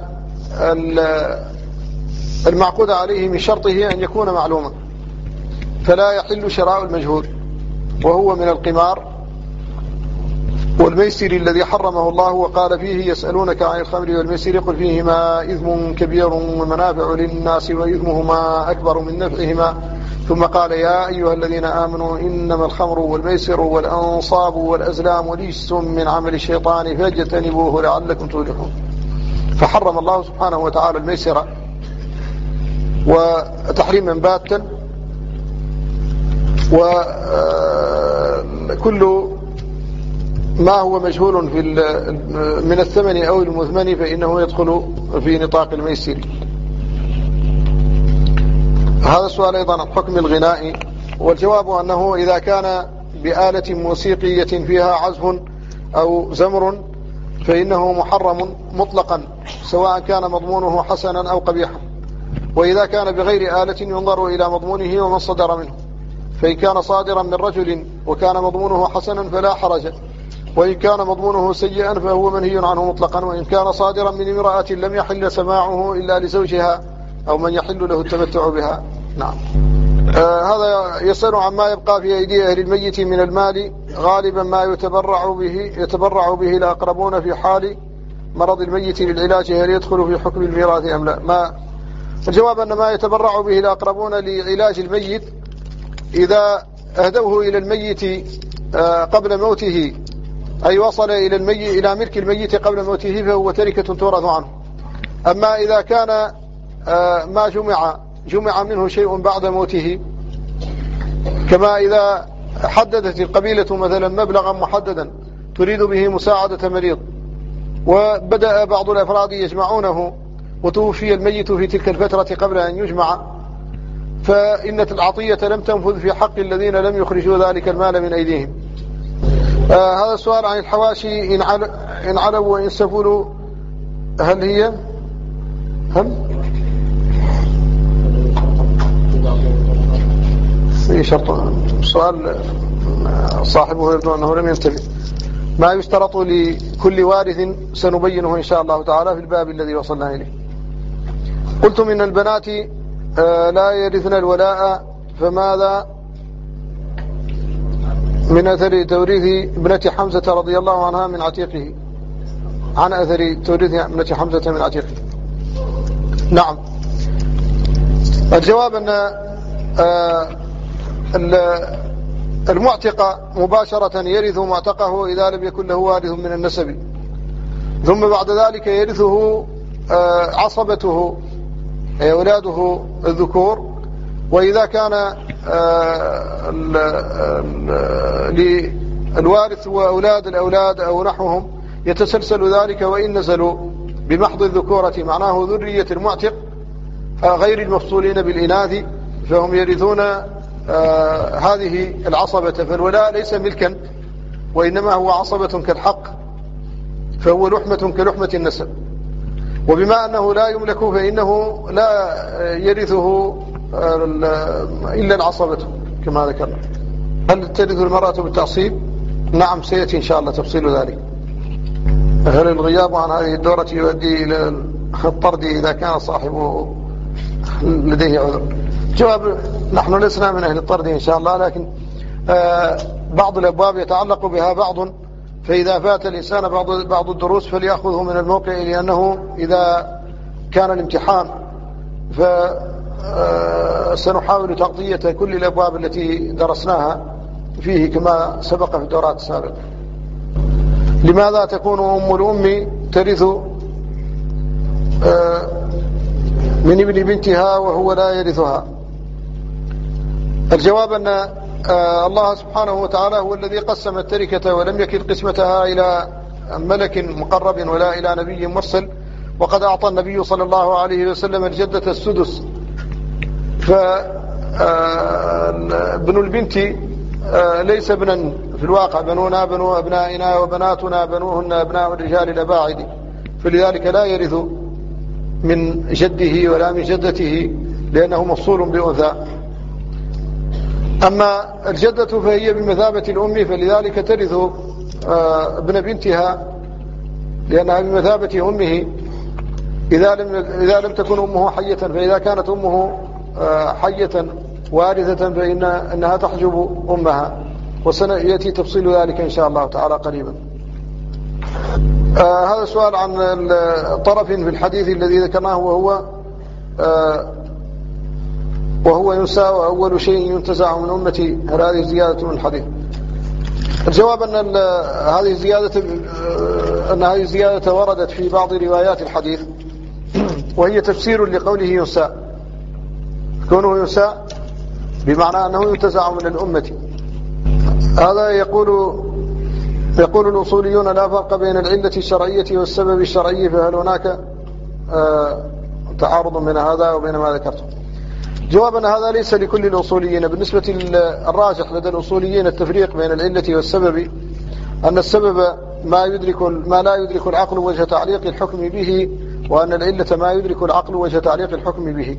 Speaker 1: المعقود عليه من شرطه أن يكون معلوما، فلا يحل شراء المجهول، وهو من القمار والميسر الذي حرمه الله وقال فيه يسألونك عن الخمر والميسر قل فيهما إثم كبير ومنافع للناس وإثمهما أكبر من نفعهما، ثم قال يا أيها الذين آمنوا إنما الخمر والميسر والأنصاب والأزلام رجس من عمل الشيطان فاجتنبوه لعلكم تفلحون. فحرم الله سبحانه وتعالى الميسر وتحريما باتا، وكل ما هو مجهول في من الثمن أو المثمن فإنه يدخل في نطاق الميسر. هذا السؤال أيضا عن حكم الغناء، والجواب أنه إذا كان بآلة موسيقية فيها عزف أو زمر فإنه محرم مطلقا سواء كان مضمونه حسنا أو قبيحا، وإذا كان بغير آلة ينظر إلى مضمونه ومن صدر منه، فإن كان صادرا من رجل وكان مضمونه حسنا فلا حرج، وإن كان مضمونه سيئا فهو منهي عنه مطلقا، وإن كان صادرا من امرأة لم يحل سماعه إلا لزوجها أو من يحل له التمتع بها. نعم. آه هذا يسأل عما يبقى في أيدي أهل الميت من المال، غالبا ما يتبرع به يتبرع به الأقربون في حال مرض الميت للعلاج، هل يدخل في حكم الميراث أم لا؟ ما الجواب أن ما يتبرع به الأقربون لعلاج الميت إذا أهدوه إلى الميت قبل موته، أي وصل إلى الميت إلى ملك الميت قبل موته، فهو تركة تورث عنه. أما إذا كان ما جمع جمع منه شيء بعد موته، كما إذا حددت القبيلة مثلا مبلغا محددا تريد به مساعدة مريض، وبدأ بعض الأفراد يجمعونه وتوفي الميت في تلك الفترة قبل أن يجمع، فإن العطية لم تنفذ في حق الذين لم يخرجوا ذلك المال من أيديهم. آه هذا السؤال عن الحواشي إن علوا وإن سفلوا، هل هي هل في شرط؟ سؤال صاحبه يبدو أنه لم ينتبه. ما يشترط لكل وارث سنبينه إن شاء الله تعالى في الباب الذي وصلنا إليه. قلت من البنات لا يرثن الولاء، فماذا من أثر توريث ابنة حمزة رضي الله عنها من عتيقه؟ عن أثر توريث ابنة حمزة من عتيقه. نعم، الجواب أن المعتق مباشرة يرث معتقه إذا لم يكن له وارث من النسب، ثم بعد ذلك يرثه عصبته أي أولاده الذكور. وإذا كان للوارث وأولاد الأولاد أو نحوهم يتسلسل ذلك، وإن نزلوا بمحض الذكورة معناه ذرية المعتق غير المفصولين بالإناث، فهم يرثون هذه العصبة. فالولاء ليس ملكا، وإنما هو عصبة كالحق، فهو لحمة كلحمة النسب. وبما أنه لا يملك فإنه لا يرثه إلا العصبة كما ذكرنا. هل ترث المرأة بالتعصيب؟ نعم، سيأتي إن شاء الله تفصيل ذلك. هل الغياب عن هذه الدورة يؤدي إلى الطرد إذا كان صاحبه لديه عذر؟ جواب: نحن لسنا من أهل الطرد إن شاء الله، لكن بعض الأبواب يتعلق بها بعض، فإذا فات الإنسان بعض بعض الدروس فليأخذه من الموقع، لأنه إذا كان الامتحان فسنحاول تغطية كل الأبواب التي درسناها فيه كما سبق في الدورات السابقة. لماذا تكون أم الأم ترث من ابن بنتها وهو لا يرثها؟ الجواب أن الله سبحانه وتعالى هو الذي قسم التركة، ولم يكن قسمتها إلى ملك مقرب ولا إلى نبي مرسل، وقد أعطى النبي صلى الله عليه وسلم الجدة السدس. فابن البنت ليس ابنا في الواقع، بنونا بنو أبنائنا وبناتنا بنوهن أبناء الرجال الأباعد، فلذلك لا يرث من جده ولا من جدته لأنه مفصول بأنثى. أما الجدة فهي بمثابة الأم، فلذلك ترث ابن بنتها لأنها بمثابة أمه إذا لم إذا لم تكن أمه حية. فإذا كانت أمه حية وارثة فإن أنها تحجب أمها، وسيأتي تفصيل ذلك إن شاء الله تعالى قريبا. آه هذا سؤال عن طرف في الحديث الذي ذكرناه، وهو آه وهو ينسى وأول شيء ينتزع من أمتي. هل هذه زيادة من الحديث؟ الجواب أن هذه زيادة أن هذه زيادة وردت في بعض روايات الحديث، وهي تفسير لقوله ينسى. كونه ينسى بمعنى أنه ينتزع من الأمة. هذا يقول يقول الأصوليون: لا فرق بين العلة الشرعية والسبب الشرعي، فهل هناك آه تعارض بين هذا وبين ما ذكرته؟ جواب أن هذا ليس لكل الأصوليين. بالنسبة للراجح لدى الأصوليين التفريق بين العلة والسبب، أن السبب ما يدرك ما لا يدرك العقل وجه تعليق الحكم به، وأن العلة ما يدرك العقل وجه تعليق الحكم به.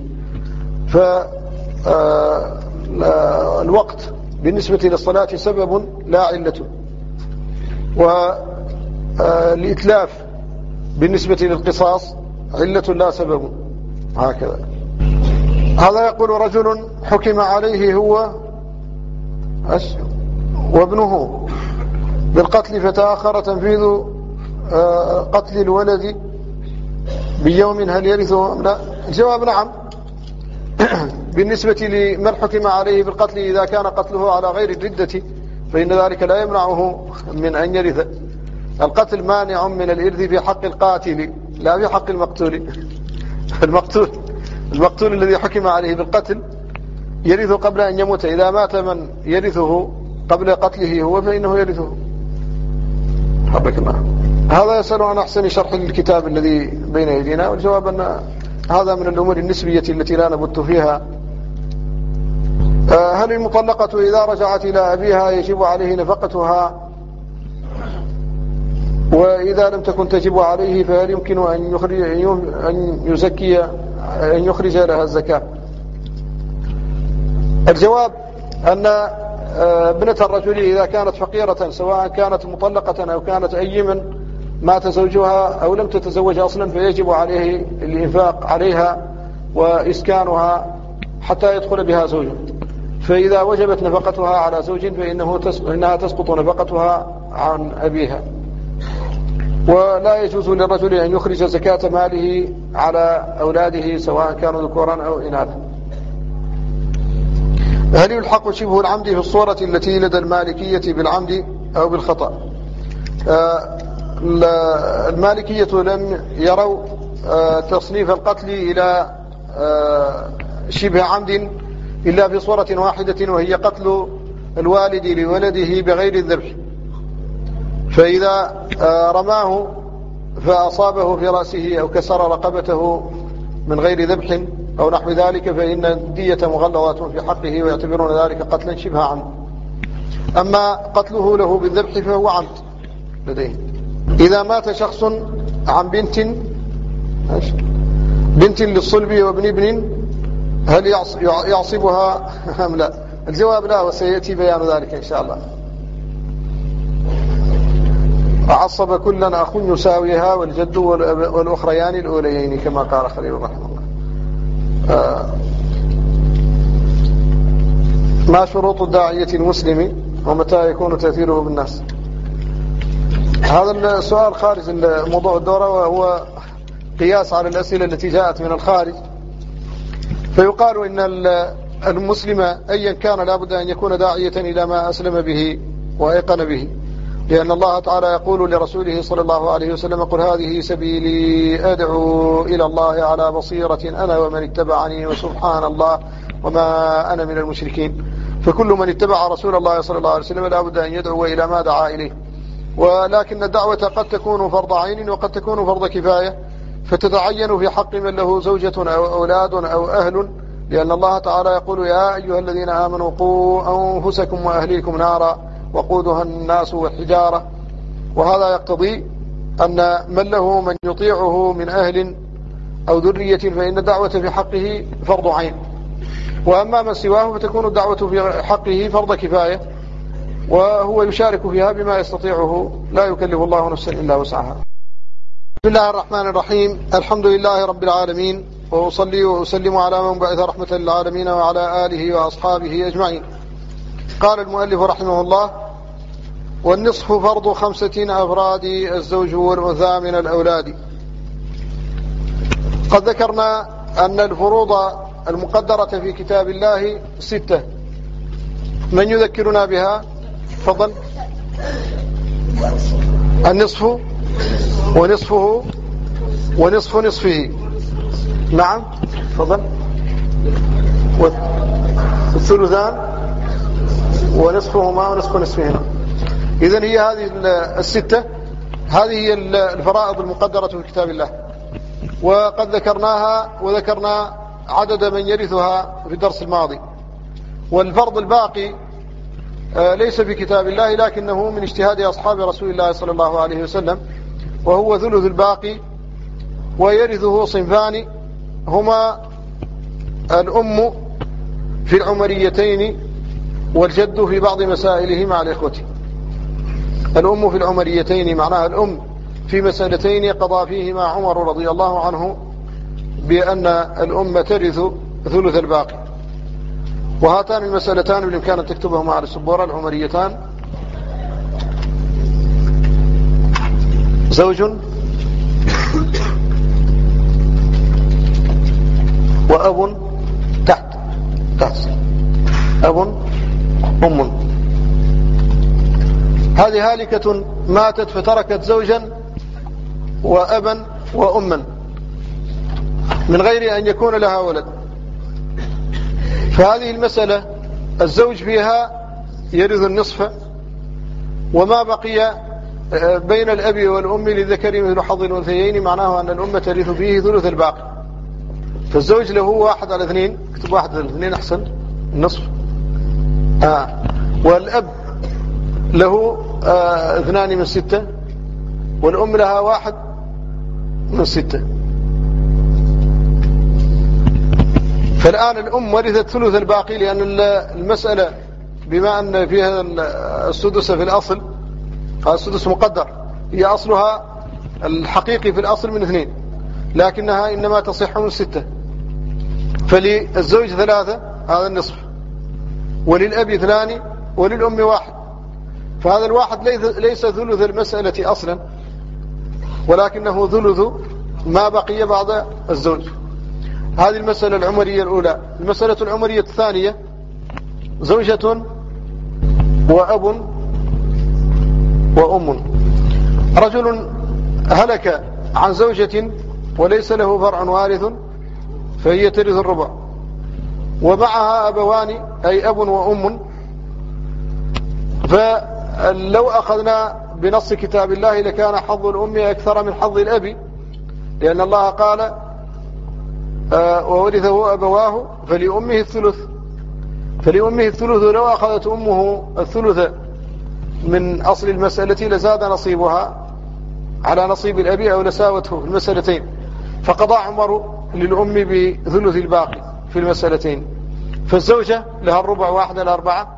Speaker 1: فالوقت بالنسبة للصلاة سبب لا علة، والإتلاف بالنسبة للقصاص علة لا سبب، هكذا. هذا يقول: رجل حكم عليه هو وابنه بالقتل فتأخر تنفيذ قتل الولد بيوم، هل يرثه أم لا؟ الجواب: نعم. بالنسبة لمن حكم عليه بالقتل إذا كان قتله على غير الردة فإن ذلك لا يمنعه من أن يرث. القتل مانع من الإرث في حق القاتل لا في حق المقتول. المقتول المقتول الذي حكم عليه بالقتل يرث قبل أن يموت. إذا مات من يرثه قبل قتله هو فإنه يرثه. حبك الله. هذا يسأل عن أحسن شرح الكتاب الذي بين يدينا، والجواب أن هذا من الأمور النسبية التي لا نبت فيها. هل المطلقة إذا رجعت إلى أبيها يجب عليه نفقتها؟ وإذا لم تكن تجب عليه فهل يمكن أن يخرج أن يزكي أن يخرج لها الزكاة؟ الجواب أن ابنة الرجل إذا كانت فقيرة سواء كانت مطلقة أو كانت أيما مات زوجها أو لم تتزوج أصلا فيجب عليه الإنفاق عليها وإسكانها حتى يدخل بها زوج. فإذا وجبت نفقتها على زوج فإنه إنها تسقط نفقتها عن أبيها. ولا يجوز للرجل أن يخرج زكاة ماله على أولاده سواء كانوا ذكورا أو إناثا. هل يلحق شبه العمد في الصورة التي لدى المالكية بالعمد أو بالخطأ؟ آه المالكية لم يروا آه تصنيف القتل إلى آه شبه عمد إلا في صورة واحدة، وهي قتل الوالد لولده بغير الذبح. فإذا آه رماه فأصابه في رأسه أو كسر رقبته من غير ذبح أو نحو ذلك فإن الدية مغلظة في حقه ويعتبرون ذلك قتلا شبه عمد. أما قتله له بالذبح فهو عمد لديه. إذا مات شخص عن بنت بنت للصلب وابن ابن هل يعصبها أم لا؟ الجواب لا، وسيأتي بيان ذلك إن شاء الله. عصب كلا أخ يساويها والجد والأخريان الأوليين كما قال خليل رحمه الله. آه ما شروط الداعية المسلم ومتى يكون تأثيره بالناس؟ هذا السؤال خارج موضوع الدورة، وهو قياس على الأسئلة التي جاءت من الخارج. فيقال إن المسلم أيا كان لابد أن يكون داعية إلى ما أسلم به وأيقن به، لأن الله تعالى يقول لرسوله صلى الله عليه وسلم: قل هذه سبيلي أدعو إلى الله على بصيرة أنا ومن اتبعني وسبحان الله وما أنا من المشركين. فكل من اتبع رسول الله صلى الله عليه وسلم لابد أن يدعو إلى ما دعا إليه. ولكن الدعوة قد تكون فرض عين وقد تكون فرض كفاية، فتتعين في حق من له زوجة أو أولاد أو أهل، لأن الله تعالى يقول: يا أيها الذين آمنوا قوا أنفسكم وأهليكم نارا وقودها الناس والحجارة. وهذا يقتضي أن من له من يطيعه من أهل أو ذرية فإن الدعوة في حقه فرض عين، وأما من سواه فتكون الدعوة في حقه فرض كفاية، وهو يشارك فيها بما يستطيعه، لا يكلف الله نفسا إلا وسعها. بسم الله الرحمن الرحيم. الحمد لله رب العالمين، وأصلي وأسلم على من بعث رحمة للعالمين وعلى آله وأصحابه أجمعين. قال المؤلف رحمه الله: والنصف فرض خمسة أفراد الزوج والأنثى من الأولاد. قد ذكرنا أن الفروض المقدرة في كتاب الله ستة. من يذكرنا بها؟ تفضل. النصف ونصفه ونصف نصفه. نعم تفضل. والثلثان ونصفهما ونصف نصفهما. إذن هي هذه الستة، هذه هي الفرائض المقدرة في كتاب الله، وقد ذكرناها وذكرنا عدد من يرثها في الدرس الماضي. والفرض الباقي ليس في كتاب الله لكنه من اجتهاد أصحاب رسول الله صلى الله عليه وسلم، وهو ثلث الباقي، ويرثه صنفان هما الأم في العمريتين والجد في بعض مسائله مع الإخوة. الأم في العمريتين معناها الأم في مسألتين قضى فيهما عمر رضي الله عنه بأن الأم ترث ثلث الباقي. وهاتان المسألتان بالإمكان أن تكتبهما على السبورة: العمريتان زوج وأب تحت هذه هالكة ماتت فتركت زوجا وأبا وأما من غير أن يكون لها ولد. فهذه المسألة الزوج فيها يرث النصف، وما بقي بين الأب والأم للذكر مثل حظ الأنثيين، معناه أن الأم ترث فيه ثلث الباقي. فالزوج له واحد على اثنين، اكتب واحد على اثنين أحسن، النصف. آه. والأب له آه اثنان من ستة، والأم لها واحد من ستة. فالآن الأم ورثت ثلث الباقي، لأن المسألة بما أن فيها السدس في الأصل، السدس مقدر، هي أصلها الحقيقي في الأصل من اثنين، لكنها إنما تصح من ستة. فللزوج ثلاثة، هذا النصف، وللأب اثنان، وللأم واحد. فهذا الواحد ليس ثلث المسألة أصلا، ولكنه ثلث ما بقي بعد الزوج. هذه المسألة العمرية الأولى. المسألة العمرية الثانية: زوجة وأب وأم. رجل هلك عن زوجة وليس له فرع وارث، فهي ترث الربع، ومعها أبوان أي أب وأم. فلو أخذنا بنص كتاب الله لكان حظ الأم أكثر من حظ الأب، لأن الله قال: آه وورثه أبواه فلأمه الثلث. فلأمه الثلث، لو أخذت أمه الثلث من أصل المسألة لزاد نصيبها على نصيب الأب أو لساوته في المسألتين. فقضى عمر للأم بثلث الباقي في المسألتين. فالزوجة لها الربع واحد على أربعة،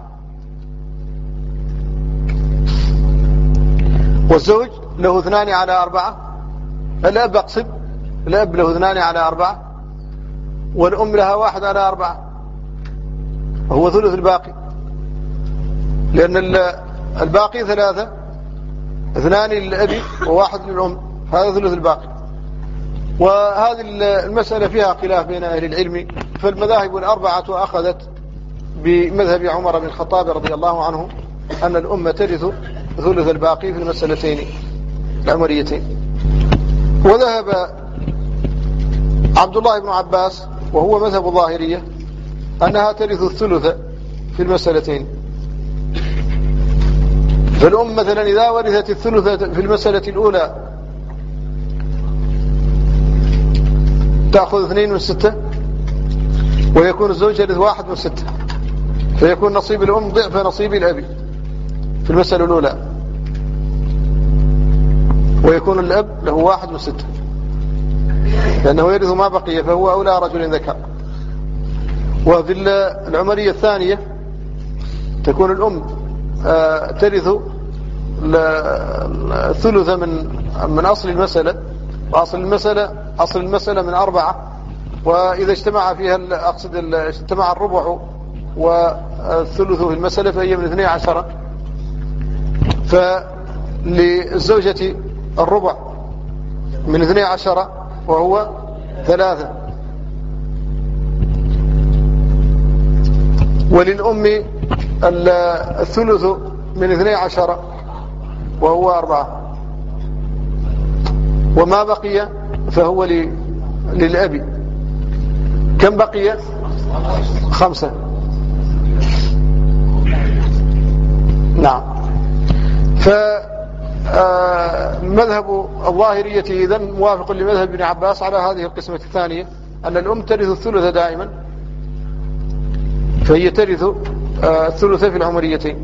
Speaker 1: والزوج له اثنان على أربعة. الأب أقصد، الأب له اثنان على أربعة، والأم لها واحد على أربعة، وهو ثلث الباقي، لأن الباقي ثلاثة، اثنان للأب وواحد للأم، هذا ثلث الباقي. وهذه المسألة فيها خلاف بين أهل العلم، فالمذاهب الأربعة أخذت بمذهب عمر بن الخطاب رضي الله عنه أن الأم ترث ثلث الباقي في المسألتين العمريتين. وذهب عبد الله بن عباس وهو مذهب الظاهرية أنها ترث الثلث في المسألتين. فالأم مثلا إذا ورثت الثلث في المسألة الأولى تأخذ اثنين من ستة، ويكون الزوج يرث واحد من ستة، فيكون نصيب الأم ضعف نصيب الأب في المسألة الأولى، ويكون الأب له واحد من ستة، لأنه يرث ما بقي، فهو أولى رجل ذكر. وفي العمرية الثانية تكون الأم ترث الثلث من من أصل المسألة، وأصل المسألة أصل المسألة من أربعة، وإذا اجتمع فيها أقصد اجتمع الربع والثلث في المسألة فهي من اثني عشر. فللزوجة الربع من اثني عشر وهو ثلاثة، وللأم الثلث من اثني عشر وهو أربعة، وما بقي فهو للأب. كم بقي؟ خمسة. نعم. فمذهب الظاهرية إذن موافق لمذهب ابن عباس على هذه القسمة الثانية، أن الأم ترث الثلث دائما، فهي ترث الثلث في العمريتين.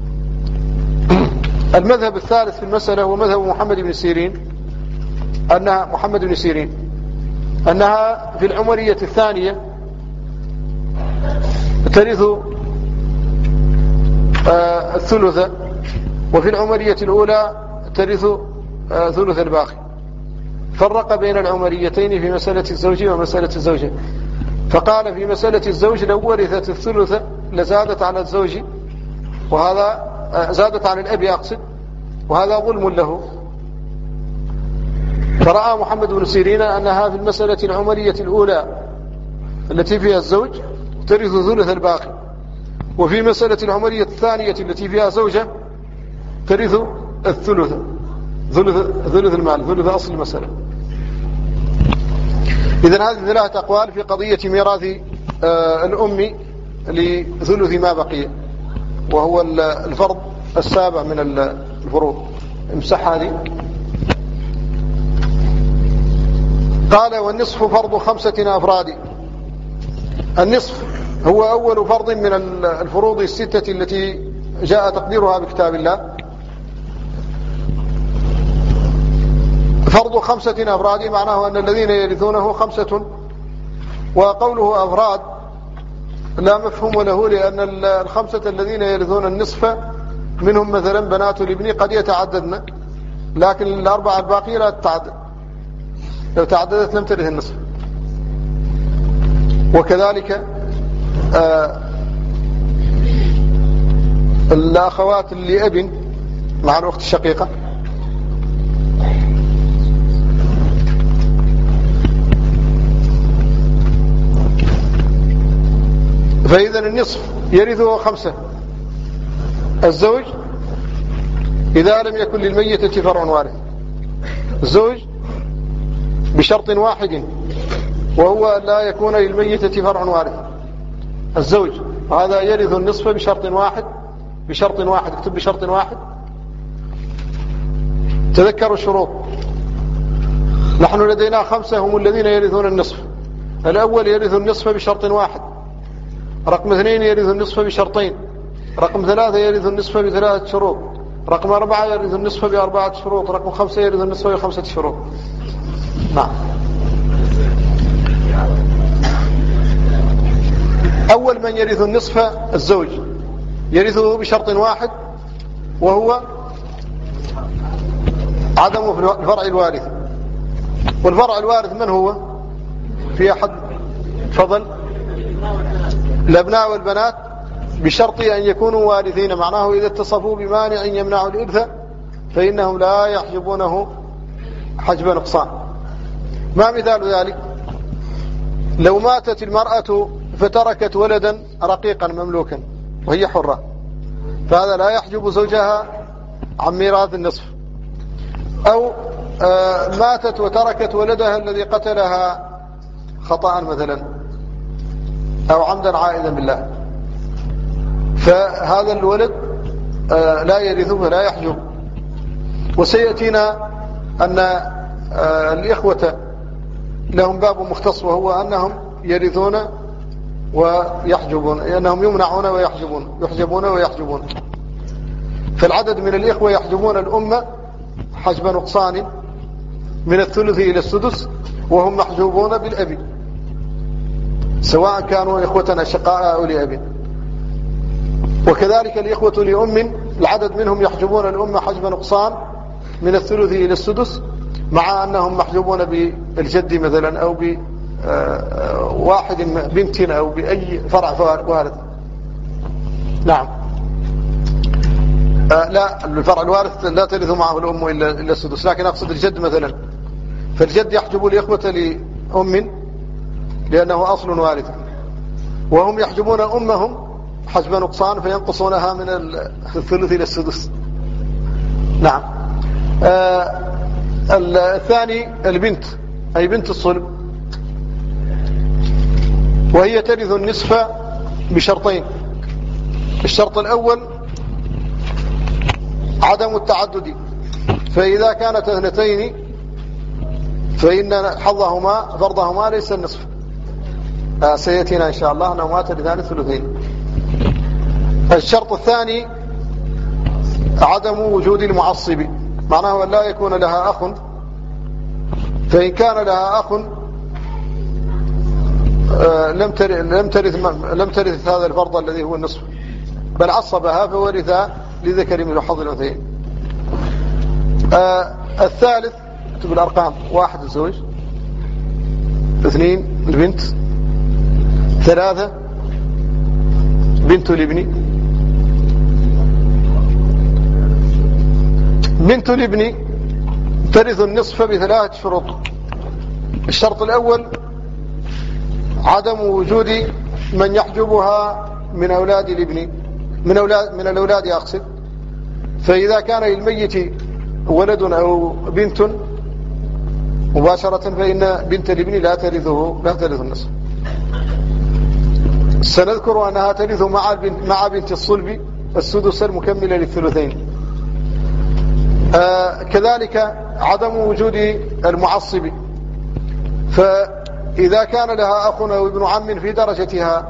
Speaker 1: المذهب الثالث في المسألة هو مذهب محمد بن سيرين، أنها محمد بن سيرين أنها في العمرية الثانية ترث الثلث، وفي العمرية الأولى ترث ثلث الباقي. فرق بين العمريتين في مسألة الزوج ومسألة الزوجة، فقال في مسألة الزوج لو ورثت الثلث لزادت على الزوج، وهذا زادت على الأب أقصد، وهذا ظلم له. فرأى محمد بن سيرين أنها في المسألة العمرية الأولى التي فيها الزوج ترث ثلث الباقي، وفي مسألة العمرية الثانية التي فيها زوجة ترث الثلث، ثلث ثلث المال، ثلث أصل المسألة. إذن هذه ثلاثة أقوال في قضية ميراث آه الأم لثلث ما بقي، وهو الفرض السابع من الفروض. امسح هذه. قال والنصف فرض خمسة أفراد. النصف هو أول فرض من الفروض الستة التي جاء تقديرها بكتاب الله. فرض خمسة أفراد معناه أن الذين يرثونه خمسة، وقوله أفراد لا مفهوم له، لأن الخمسة الذين يرثون النصف منهم مثلا بنات الابن قد يتعددن، لكن الأربعة الباقية لا تتعدد، لو تعددت لم ترث النصف. وكذلك آه الأخوات لأب مع الأخت الشقيقة. فإذا النصف يرثه خمسة. الزوج إذا لم يكن للميتة فرع وارث، الزوج بشرط واحد وهو لا يكون للميتة فرع وارث. الزوج هذا يرث النصف بشرط واحد، بشرط واحد اكتب بشرط واحد. تذكروا الشروط. نحن لدينا خمسة هم الذين يرثون النصف. الأول يرث النصف بشرط واحد، رقم اثنين يرث النصف بشرطين، رقم ثلاثة يرث النصف بثلاثة شروط، رقم أربعة يرث النصف بأربعة شروط، رقم خمسة يرث النصف بخمسة شروط. نعم. أول من يرث النصف الزوج، يرثه بشرط واحد وهو عدم الفرع الوارث. والفرع الوارث من هو؟ في أحد فضل الأبناء والبنات بشرط أن يكونوا وارثين، معناه إذا اتصفوا بمانع يمنع الإرث فإنهم لا يحجبونه حجب نقصان. ما مثال ذلك؟ لو ماتت المرأة فتركت ولدا رقيقا مملوكا وهي حرة، فهذا لا يحجب زوجها عن ميراث النصف. أو ماتت وتركت ولدها الذي قتلها خطأ مثلا أو عمدا عائدا بالله، فهذا الولد لا يرثه ولا يحجب. وسيأتينا أن الإخوة لهم باب مختص، وهو أنهم يرثون ويحجبون، أنهم يمنعون ويحجبون، يحجبون ويحجبون. فالعدد من الإخوة يحجبون الأمة حجب نقصان من الثلث إلى السدس، وهم محجوبون بالأب سواء كانوا إخوة أشقاء أو لأب. وكذلك الإخوة لأم العدد منهم يحجبون الأمة حجب نقصان من الثلث إلى السدس، مع أنهم محجوبون بالجد مثلا أو بواحد بنت أو بأي فرع وارث. نعم. آه لا، الفرع الوارث لا ترث معه الأم إلا, إلا السدس، لكن أقصد الجد مثلا، فالجد يحجب الإخوة لأم لأنه أصل وارث، وهم يحجبون أمهم حجب نقصان فينقصونها من الثلث إلى السدس. نعم. آه الثاني البنت، أي بنت الصلب، وهي ترث النصف بشرطين. الشرط الأول عدم التعدد، فإذا كانت اثنتين فإن حظهما فرضهما ليس النصف. آه سيأتينا إن شاء الله أنهما ترثان الثلثين. الشرط الثاني عدم وجود المعصب، معناه أن لا يكون لها أخ، فإن كان لها أخ آه لم ترث لم ترث هذا الفرض الذي هو النصف، بل عصبها فورثا لذكر من حظ الأنثيين. آه الثالث اكتب الأرقام: واحد الزوج، اثنين البنت، ثلاثة بنت الابن. بنت الابن ترث النصف بثلاث شروط. الشرط الأول عدم وجود من يحجبها من أولاد الابن، من أولاد من الأولاد أقصد، فإذا كان للميت ولد أو بنت مباشرة فإن بنت الابن لا ترثه لا ترث النصف. سنذكر أنها ترث مع البنت مع بنت الصلب السدس المكمل للثلثين. آه كذلك عدم وجود المعصب، فإذا كان لها أخ أو ابن عم في درجتها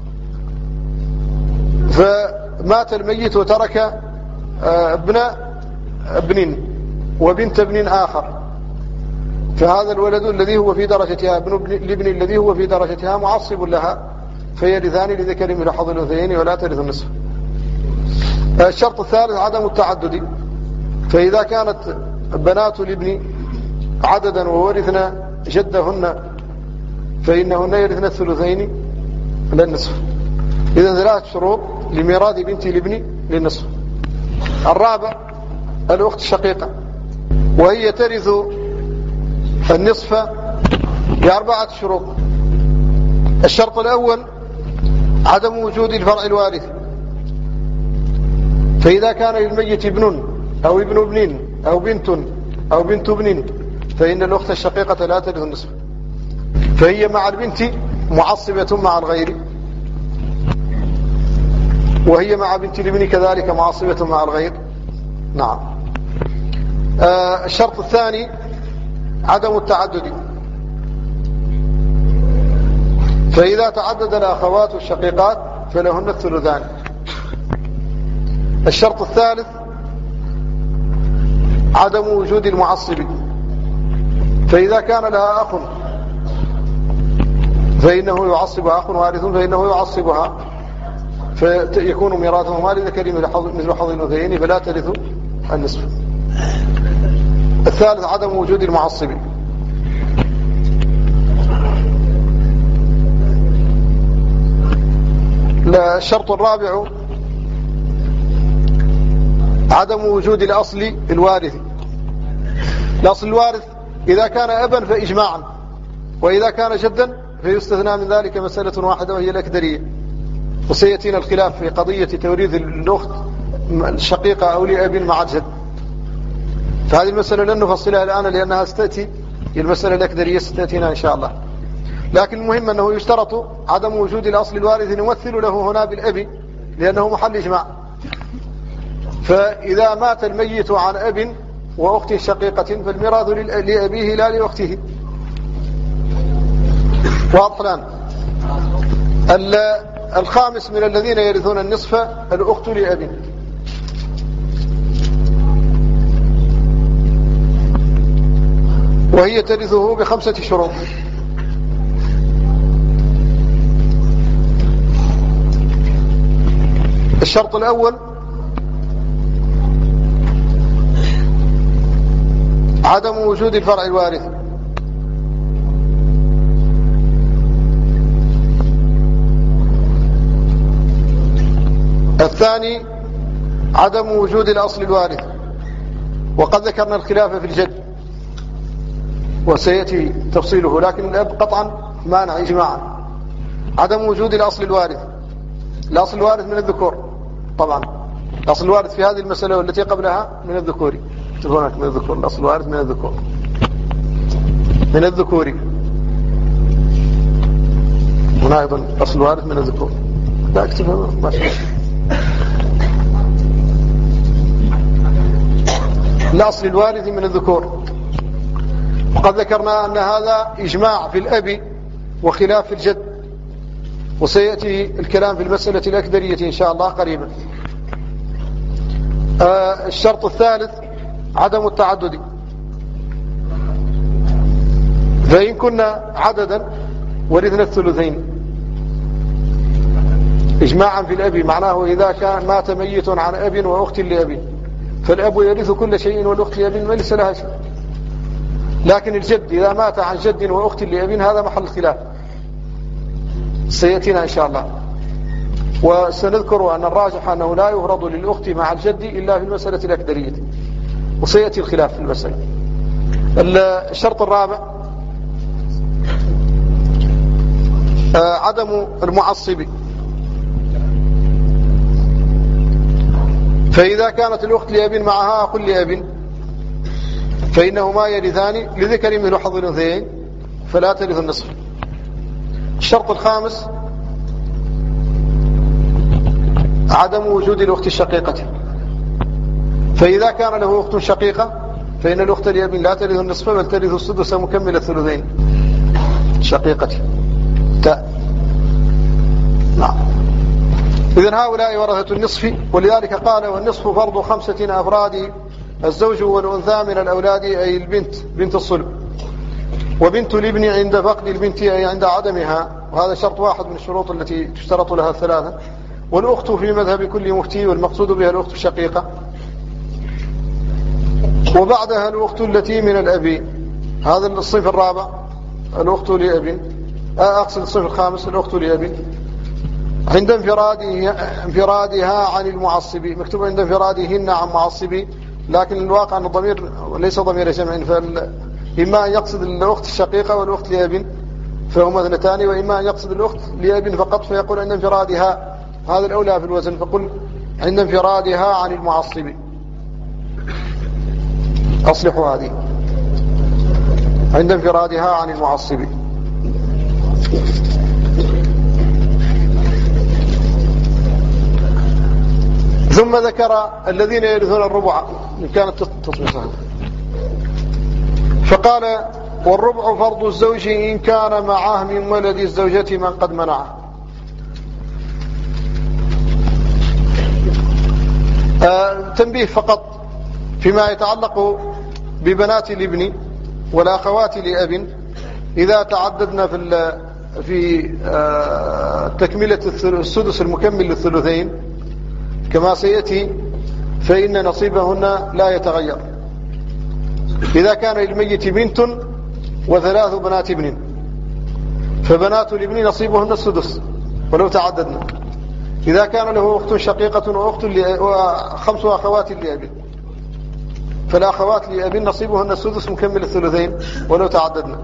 Speaker 1: فمات الميت وترك آه ابن ابن وبنت ابن آخر، فهذا الولد الذي هو في درجتها ابن الابن الذي هو في درجتها معصب لها، فيرثان لذكر مثل حظ الأنثيين ولا ترث النصف. الشرط الثالث عدم التعدد، فإذا كانت بنات الابن عددا وورثن جدهن فإنهن يرثن الثلثين لا النصف. إذا ثلاث شروط لميراث بنت الابن للنصف. الرابع الأخت الشقيقة، وهي ترث النصف بأربعة شروط. الشرط الأول عدم وجود الفرع الوارث، فإذا كان للميت ابن أو ابن ابن أو بنت أو بنت ابن فإن الأخت الشقيقة لا ترث النصف، فهي مع البنت معصبة مع الغير، وهي مع بنت الابن كذلك معصبة مع الغير. نعم. آه الشرط الثاني عدم التعدد، فإذا تعدد الأخوات الشقيقات فلهن الثلثان. الشرط الثالث عدم وجود المعصب، فإذا كان لها أخ فإنه يعصبها، أخ وارث فإنه يعصبها، فيكون ميراثهما لذكر مثل حظ الأنثيين فلا ترث النصف. الثالث عدم وجود المعصب. لا الشرط الرابع عدم وجود الأصل الوارث. الأصل الوارث إذا كان أبا فإجماعا، وإذا كان جدا فيستثنى من ذلك مسألة واحدة وهي الأكدرية، وسيأتينا الخلاف في قضية توريث الأخت الشقيقة أو لأب مع الجد، فهذه المسألة لن نفصلها الآن لأنها ستأتي، المسألة الأكدرية ستأتينا إن شاء الله. لكن المهم أنه يشترط عدم وجود الأصل الوارث نمثل له هنا بالأب لأنه محل إجماع. فإذا مات الميت عن أب وأخت شقيقة فالميراث لأبيه لا لأخته. واضح؟ الخامس من الذين يرثون النصف الأخت لأب، وهي ترثه بخمسة شروط. الشرط الأول عدم وجود الفرع الوارث، الثاني عدم وجود الأصل الوارث، وقد ذكرنا الخلاف في الجد وسيأتي تفصيله، لكن الأب قطعا مانع إجماعا. عدم وجود الأصل الوارث، الأصل الوارث من الذكور طبعا، الأصل الوارث في هذه المسألة والتي قبلها من الذكور، تقولونك من الذكور، الأصل الوارث من الذكور من الذكور هنا أيضا الأصل الوارث من الذكور، لا اكتبها ما شاء الله. الأصل الوارث من الذكور، وقد ذكرنا أن هذا إجماع في الأب وخلاف في الجد، وسيأتي الكلام في المسألة الأكدرية إن شاء الله قريبا. آه الشرط الثالث عدم التعدد، فإن كنا عددا ورثنا الثلثين إجماعا في الأب، معناه إذا كان مات ميت عن أب وأخت لأب فالأب يرث كل شيء والأخت لأب ما ليس لها شيء. لكن الجد إذا مات عن جد وأخت لأب هذا محل الخلاف سيأتينا إن شاء الله. وسنذكر أن الراجح أنه لا يفرض للأخت مع الجد إلا في المسألة الأكدرية، وسيأتي الخلاف في المسألة. الشرط الرابع عدم المعصب، فإذا كانت الأخت لأب معها أخ لأب فإنهما يرثان لذكر مثل حظ الأنثيين فلا ترث النصف. الشرط الخامس عدم وجود الأخت الشقيقة. فإذا كان له أخت شقيقة فإن الأخت لأب لا ترث النصف بل ترث السدس مكمل الثلثين شقيقة تاء. نعم. إذن هؤلاء ورثة النصف، ولذلك قال والنصف فرض خمسة أفراد الزوج والأنثى من الأولاد أي البنت بنت الصلب، وبنت الابن عند فقد البنت أي عند عدمها، وهذا شرط واحد من الشروط التي تشترط لها الثلاثة. والأخت في مذهب كل مفتي والمقصود بها الأخت الشقيقة، وبعدها الأخت التي من الأب. هذا الصنف الرابع الأخت لأب، أقصد الصنف الخامس الأخت لأب عند انفراده انفرادها عن المعصب. مكتوب عند انفرادهن عن معصب، لكن الواقع أن الضمير ليس ضمير جمع، فإما أن يقصد الأخت الشقيقة والأخت لأب فهما اثنتان، وإما أن يقصد الأخت لأب فقط فيقول عند انفرادها، هذا الأولى في الوزن، فقل عند انفرادها عن المعصب. أصلحوا هذه عند انفرادها عن المعصب. ثم ذكر الذين يرثون الربع إن كانت تصبح سهلة، فقال والربع فرض الزوج إن كان معه من ولد الزوجة من قد منعه. آه تنبيه فقط فيما يتعلق ببنات الابن والأخوات لأب إذا تعددنا في في آه تكملة السدس المكمل للثلثين كما سيأتي، فإن نصيبهن لا يتغير. إذا كان للميت بنت وثلاث بنات ابن فبنات الابن نصيبهن السدس ولو تعددنا. إذا كان له أخت شقيقة وأخت وخمس أخوات لأب فالأخوات لأب نصيبهن السدس مكمل الثلثين ولو تعددنا.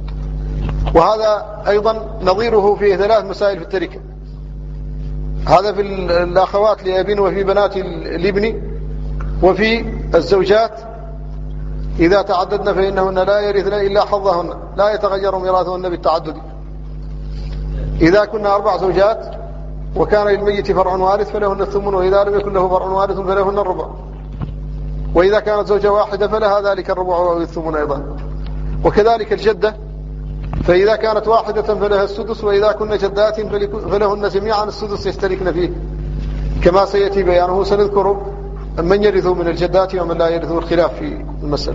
Speaker 1: وهذا أيضا نظيره في ثلاث مسائل في التركة، هذا في الأخوات لأب وفي بنات الابن وفي الزوجات. إذا تعددن فإنهن لا يرثن إلا حظهن، لا يتغير ميراثهن بالتعدد. إذا كنا أربع زوجات وكان للميت فرع وارث فلهن الثمن، وإذا لم يكن له فرع وارث فلهن الربع، وإذا كانت زوجة واحدة فلها ذلك الربع أو الثمن أيضا. وكذلك الجدة، فإذا كانت واحدة فلها السدس، وإذا كن جدات فلهن جميعا السدس يشتركن فيه كما سيأتي بيانه. سنذكر من يرث من الجدات ومن لا يرث، الخلاف في المسألة.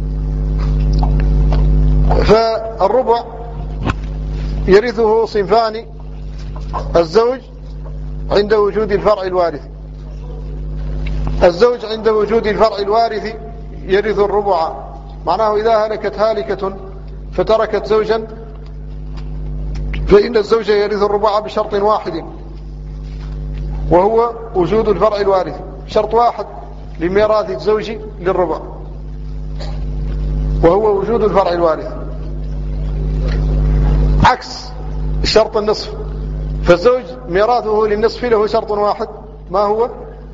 Speaker 1: فالربع يرثه صنفان: الزوج عند وجود الفرع الوارث، الزوج عند وجود الفرع الوارث يرث الربع. معناه إذا هلكت هالكة فتركت زوجا فإن الزوج يرث الربع بشرط واحد، وهو وجود الفرع الوارث. شرط واحد لميراث الزوج للربع وهو وجود الفرع الوارث، عكس شرط النصف. فالزوج ميراثه للنصف له شرط واحد، ما هو؟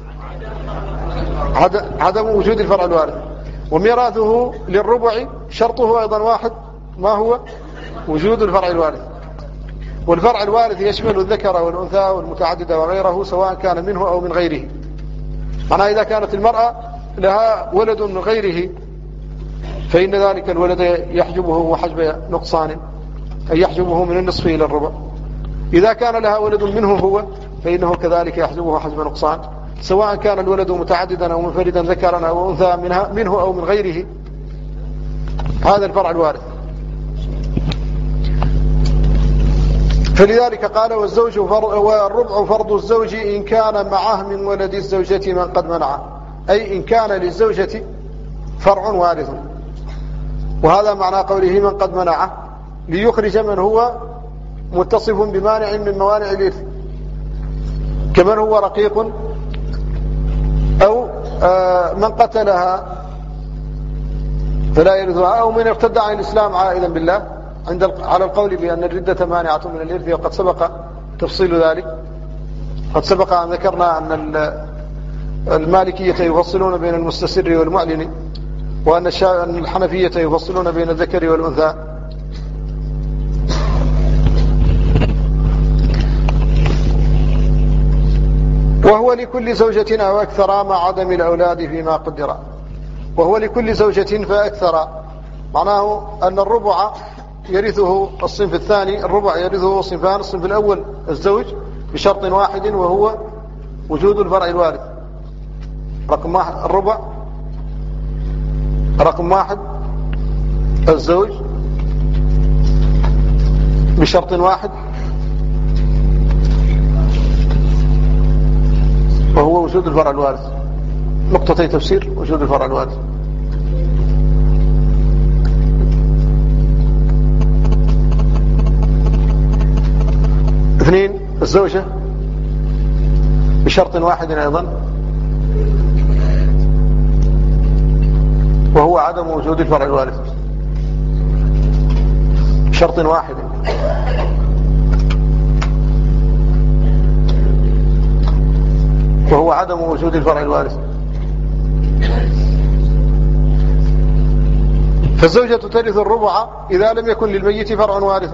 Speaker 1: عدم وجود الفرع الوارث. وميراثه للربع شرطه أيضا واحد، ما هو؟ وجود الفرع الوارث. والفرع الوارث يشمل الذكر والأنثى والمتعددة وغيره سواء كان منه أو من غيره. معناه إذا كانت المرأة لها ولد من غيره فإن ذلك الولد يحجبه حجب نقصان، أي يحجبه من النصف إلى الربع. إذا كان لها ولد منه هو فإنه كذلك يحجبه حجب نقصان، سواء كان الولد متعددا أو منفردا ذكرا أو أنثى منها منه أو من غيره. هذا الفرع الوارث. فلذلك قال والزوج والربع فرض الزوج إن كان معه من ولد الزوجة من قد منعه، أي إن كان للزوجة فرع وارث. وهذا معنى قوله من قد منعه، ليخرج من هو متصف بمانع من موانع الإرث، كمن هو رقيق أو من قتلها فلا يرثها، أو من ارتد عن الإسلام عائدا بالله، عند على القول بأن الردة مانعة من الإرث. وقد سبق تفصيل ذلك، قد سبق أن ذكرنا أن المالكية يفصلون بين المستسر والمعلن، وأن الحنفية يفصلون بين الذكر والأنثى. وهو لكل زوجة أو أكثر مع عدم الأولاد فيما قدر. وهو لكل زوجة فأكثر معناه أن الربع يرثه الصنف الثاني، الربع يرثه صنفان، الصنف الأول الزوج بشرط واحد وهو وجود الفرع الوارث. رقم واحد الربع، رقم واحد الزوج بشرط واحد وهو وجود الفرع الوارث. نقطتي تفسير وجود الفرع الوارث. اثنين الزوجة بشرط واحد أيضا وهو عدم وجود الفرع الوارث بشرط واحد. وهو عدم وجود الفرع الوارث. فالزوجة ترث الربع إذا لم يكن للميت فرع وارث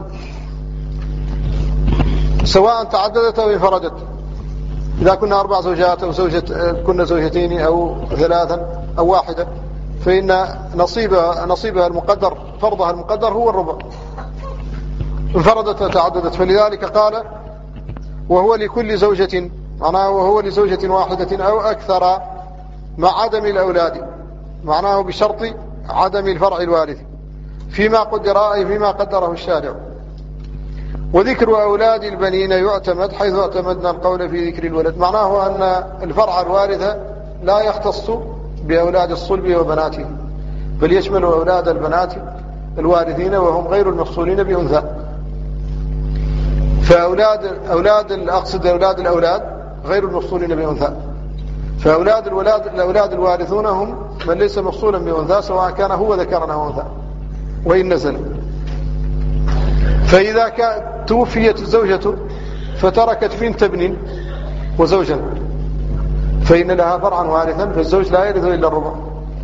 Speaker 1: سواء تعددت أو انفردت. إذا كنا أربع زوجات أو زوجة كنا زوجتين أو ثلاثا أو واحدة فإن نصيبها نصيبها المقدر فرضها المقدر هو الربع، انفردت وتعددت. فلذلك قال وهو لكل زوجة معناه وهو لزوجة واحدة أو أكثر مع عدم الأولاد معناه بشرط عدم الفرع الوارث فيما قدر أي فيما قدره الشارع. وذكر أولاد البنين يعتمد حيث اعتمدنا القول في ذكر الولد معناه أن الفرع الوارث لا يختص بأولاد الصلب وبناته بل يشمل أولاد البنات الوارثين وهم غير المفصولين بأنثى. فأولاد أولاد أقصد أولاد الأولاد غير المفصولين بأنثى. فأولاد الولاد الأولاد الوارثون هم من ليس مفصولا بأنثى سواء كان هو ذكرا أو أنثى وإن نزل. فإذا كانت توفيت الزوجة فتركت بنت ابن وزوجا فإن لها فرعا وارثا فالزوج لا يرث إلا الربع.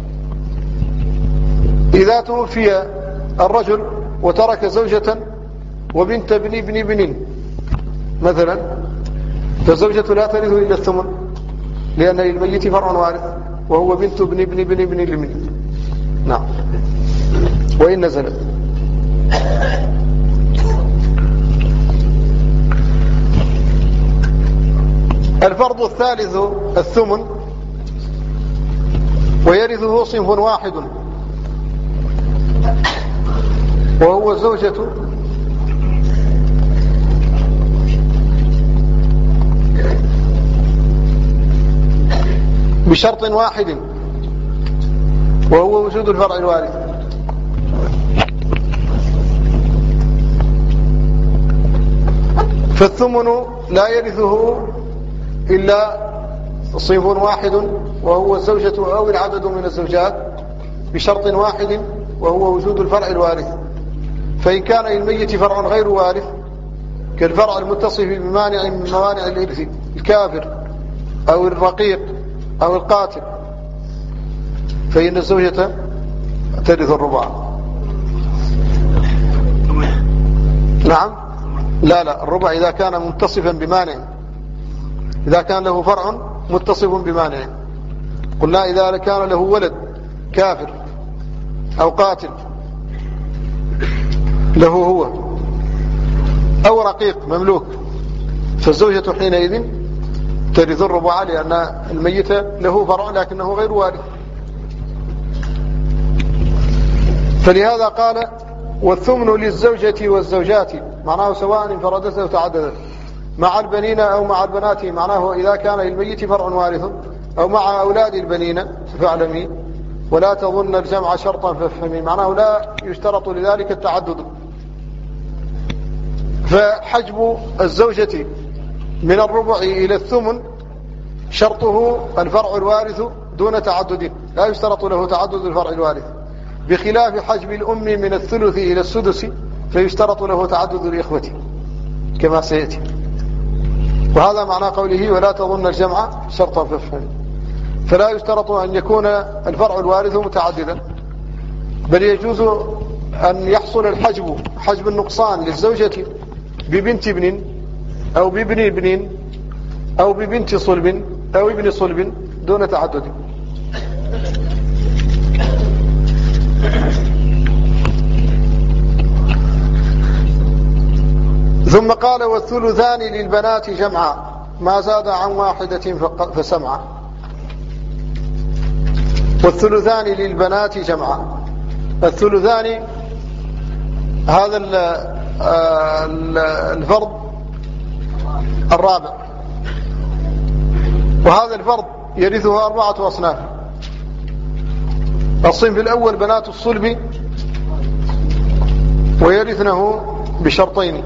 Speaker 1: إذا توفي الرجل وترك زوجة وبنت ابن ابن ابن مثلا فالزوجة لا ترث إلا الثمن لأن للميت فرع وارث وهو بنت ابن ابن ابن ابن ابن نعم وإن نزلت. الفرض الثالث الثمن ويرثه صنف واحد وهو الزوجة بشرط واحد وهو وجود الفرع الوارث. فالثمن لا يرثه إلا صنف واحد وهو الزوجة أو العدد من الزوجات بشرط واحد وهو وجود الفرع الوارث. فإن كان للميت فرع غير وارث كالفرع المتصف بمانع من موانع الإرث الكافر أو الرقيق أو القاتل فإن الزوجة ترث الربع. نعم لا لا الربع إذا كان متصفا بمانع، إذا كان له فرع متصف بمانع. قلنا إذا كان له ولد كافر أو قاتل له هو أو رقيق مملوك فالزوجة حينئذ ترث الربع لأن الميت له فرع لكنه غير وارث. فلهذا قال والثمن للزوجة والزوجات معناه سواء انفردت أو تعددت مع البنين أو مع البنات معناه إذا كان للميت فرع وارث أو مع أولاد البنين فاعلمي ولا تظن الجمع شرطا فافهمي معناه لا يشترط لذلك التعدد. فحجب الزوجة من الربع إلى الثمن شرطه الفرع الوارث دون تعدد لا يشترط له تعدد الفرع الوارث بخلاف حجب الأم من الثلث إلى السدس فيشترط له تعدد الإخوة كما سيأتي. وهذا معنى قوله ولا تظن الجمع شرطا فافهم. فلا يشترط أن يكون الفرع الوارث متعددا، بل يجوز أن يحصل الحجب حجب النقصان للزوجة ببنت ابن أو بابن ابن أو ببنت صلب أو ابن صلب دون تعدد. ثم قال والثلثان للبنات جمعا ما زاد عن واحدة فسمعا. والثلثان للبنات جمعا، الثلثان هذا الفرض الرابع، وهذا الفرض يرثه أربعة أصناف. الصنف الأول بنات الصلب ويرثنه بشرطين،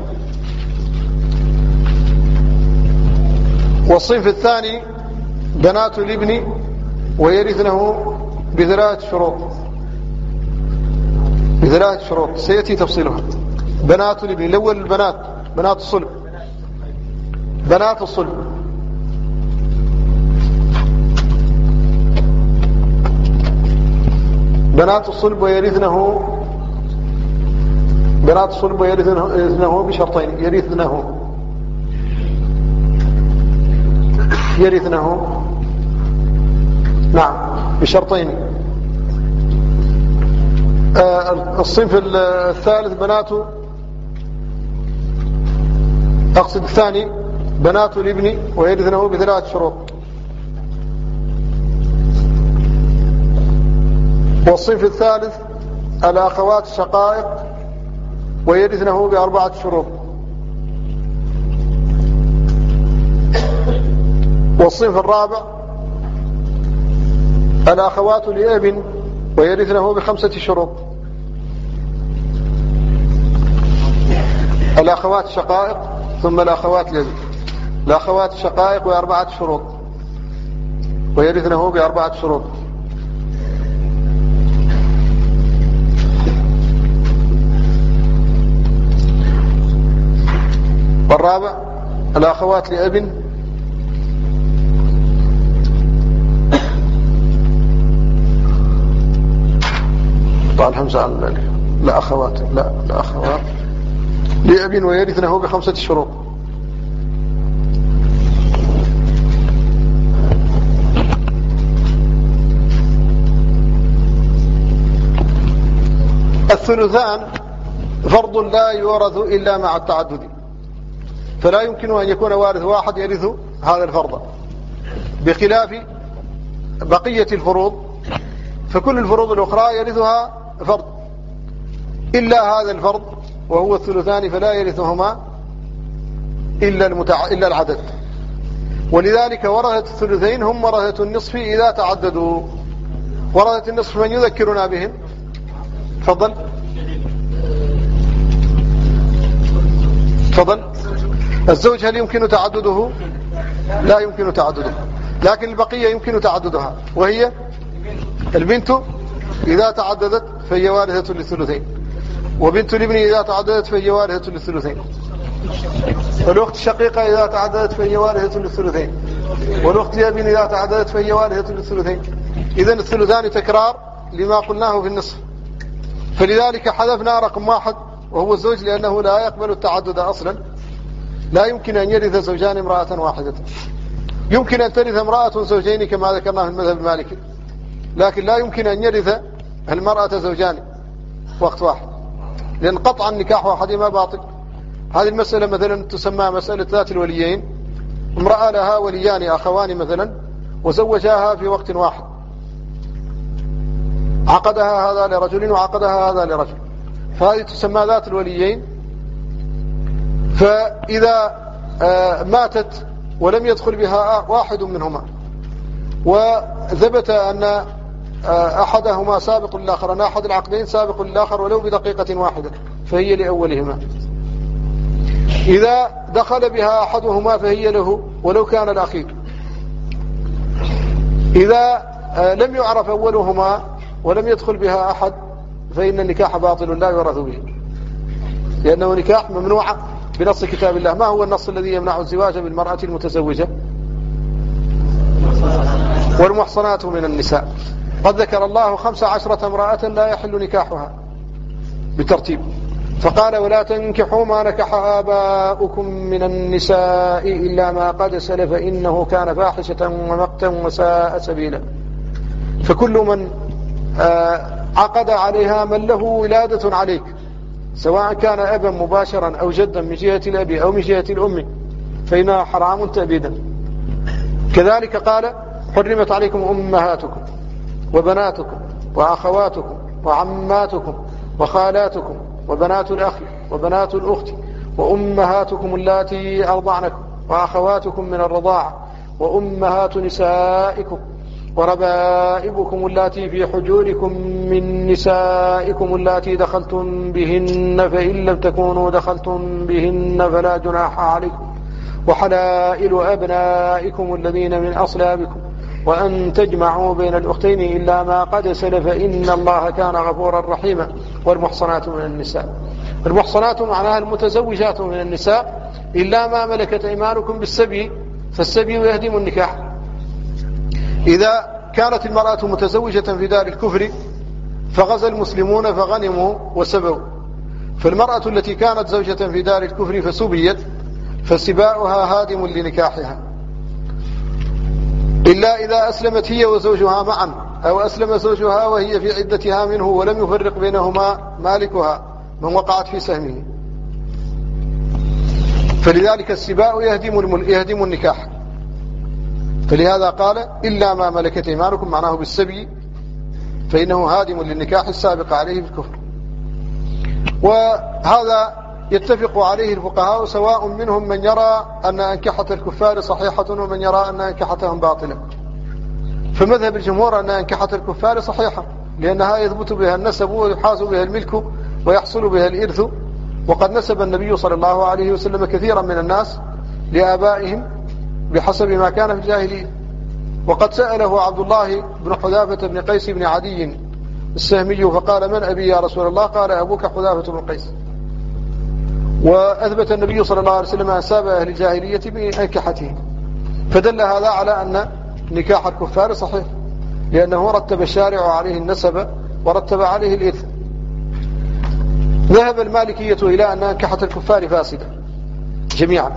Speaker 1: والصنف الثاني بنات الابن ويرثنه بثلاث شروط بثلاث شروط سيأتي تفصيلها. بنات الابن الأول البنات بنات الصلب بنات الصلب بنات الصلب ويرثنه بنات الصلب ويرثنه بشرطين يرثنه يرثنه نعم بشرطين. آه الصنف الثالث بنات أقصد الثاني بنات الابن ويرثنه بثلاث شروط. والصنف الثالث الأخوات الشقائق ويرثنه بأربعة شروط. والصنف الرابع الأخوات لأب ويرثنه بخمسة شروط. الأخوات الشقائق ثم الأخوات لأب الأخوات الشقائق بأربعة شروط ويرثنه بأربعة شروط. والرابع الأخوات لأب طال همزة على ذلك لا أخوات لا لا أخوات لأب ويرثنه بخمسة شروط. الثلثان فرض لا يورث إلا مع التعدد، فلا يمكن أن يكون وارث واحد يرث هذا الفرض، بخلاف بقية الفروض فكل الفروض الأخرى يرثها فرض إلا هذا الفرض وهو الثلثان فلا يرثهما إلا, المتع... إلا العدد. ولذلك ورثة الثلثين هم ورثة النصف إذا تعددوا. ورثة النصف من يذكرنا بهم؟ تفضل تفضل. الزوج هل يمكن تعدده؟ لا يمكن تعدده، لكن البقية يمكن تعددها، وهي البنت إذا تعددت فهي وارثة للثلثين، وبنت الابن إذا تعددت فهي وارثة للثلثين، والأخت الشقيقة إذا تعددت فهي وارثة للثلثين، والأخت الابن إذا تعددت فهي وارثة للثلثين. إذن الثلثان تكرار لما قلناه في النصف، فلذلك حذفنا رقم واحد وهو الزوج لأنه لا يقبل التعدد أصلا. لا يمكن أن يرث زوجان امرأة واحدة. يمكن أن ترث امرأة زوجين كما ذكرنا في المذهب المالكي، لكن لا يمكن أن يرث المرأة زوجان وقت واحد، لأن قطع النكاح واحدهما باطل. هذه المسألة مثلا تسمى مسألة ذات الوليين، امرأة لها وليان أخوان مثلا وزوجاها في وقت واحد، عقدها هذا لرجل وعقدها هذا لرجل، فهذه تسمى ذات الوليين. فإذا ماتت ولم يدخل بها واحد منهما وثبت أن أحدهما سابق للآخر، أن أحد العقدين سابق للآخر ولو بدقيقة واحدة، فهي لأولهما. إذا دخل بها أحدهما فهي له ولو كان الأخير. إذا لم يعرف أولهما ولم يدخل بها أحد فإن النكاح باطل لا يورث به، لأنه نكاح ممنوع بنص كتاب الله. ما هو النص الذي يمنع الزواج بالمرأة المتزوجة؟ والمحصنات من النساء. قد ذكر الله خمس عشرة امرأة لا يحل نكاحها بترتيب، فقال ولا تنكحوا ما نكح آباؤكم من النساء إلا ما قد سلف إنه كان فاحشة ومقتا وساء سبيلا. فكل من عقد عليها من له ولادة عليك، سواء كان أبا مباشرا أو جدا من جهة الأب أو من جهة الأم، فإنها حرام تأبيدا. كذلك قال حرمت عليكم أمهاتكم وبناتكم وأخواتكم وعماتكم وخالاتكم وبنات الأخ وبنات الأخت وأمهاتكم اللاتي أرضعنكم وأخواتكم من الرضاعة وأمهات نسائكم وربائبكم اللاتي في حجوركم من نسائكم اللاتي دخلتم بهن فإن لم تكونوا دخلتم بهن فلا جناح عليكم وحلائل أبنائكم الذين من أصلابكم وأن تجمعوا بين الأختين إلا ما قد سلف إن الله كان غفورا رحيما. والمحصنات من النساء، المحصنات معناها المتزوجات من النساء إلا ما ملكت أيمانكم بالسبي، فالسبي يهدم النكاح. إذا كانت المرأة متزوجة في دار الكفر فغزا المسلمون فغنموا وسبوا، فالمرأة التي كانت زوجة في دار الكفر فسبيت فسباؤها هادم لنكاحها، إلا إذا أسلمت هي وزوجها معا أو أسلم زوجها وهي في عدتها منه ولم يفرق بينهما مالكها من وقعت في سهمه، فلذلك السباء يهدم يهدم النكاح. فلهذا قال إلا ما ملكت أيمانكم، معناه بالسبي، فإنه هادم للنكاح السابق عليه بالكفر. وهذا يتفق عليه الفقهاء، سواء منهم من يرى أن أنكحة الكفار صحيحة ومن يرى أن أنكحتهم باطلة. فمذهب الجمهور أن أنكحة الكفار صحيحة، لأنها يثبت بها النسب ويحاز بها الملك ويحصل بها الإرث. وقد نسب النبي صلى الله عليه وسلم كثيرا من الناس لآبائهم بحسب ما كان في الجاهلية. وقد سأله عبد الله بن حذافة بن قيس بن عدي السهمي فقال من أبي يا رسول الله؟ قال أبوك حذافة بن قيس. وأثبت النبي صلى الله عليه وسلم أنساب أهل الجاهلية بأنكحته، فدل هذا على أن نكاح الكفار صحيح، لأنه رتب الشارع عليه النسب ورتب عليه الإرث. ذهب المالكية إلى أن أنكحة الكفار فاسدة جميعا،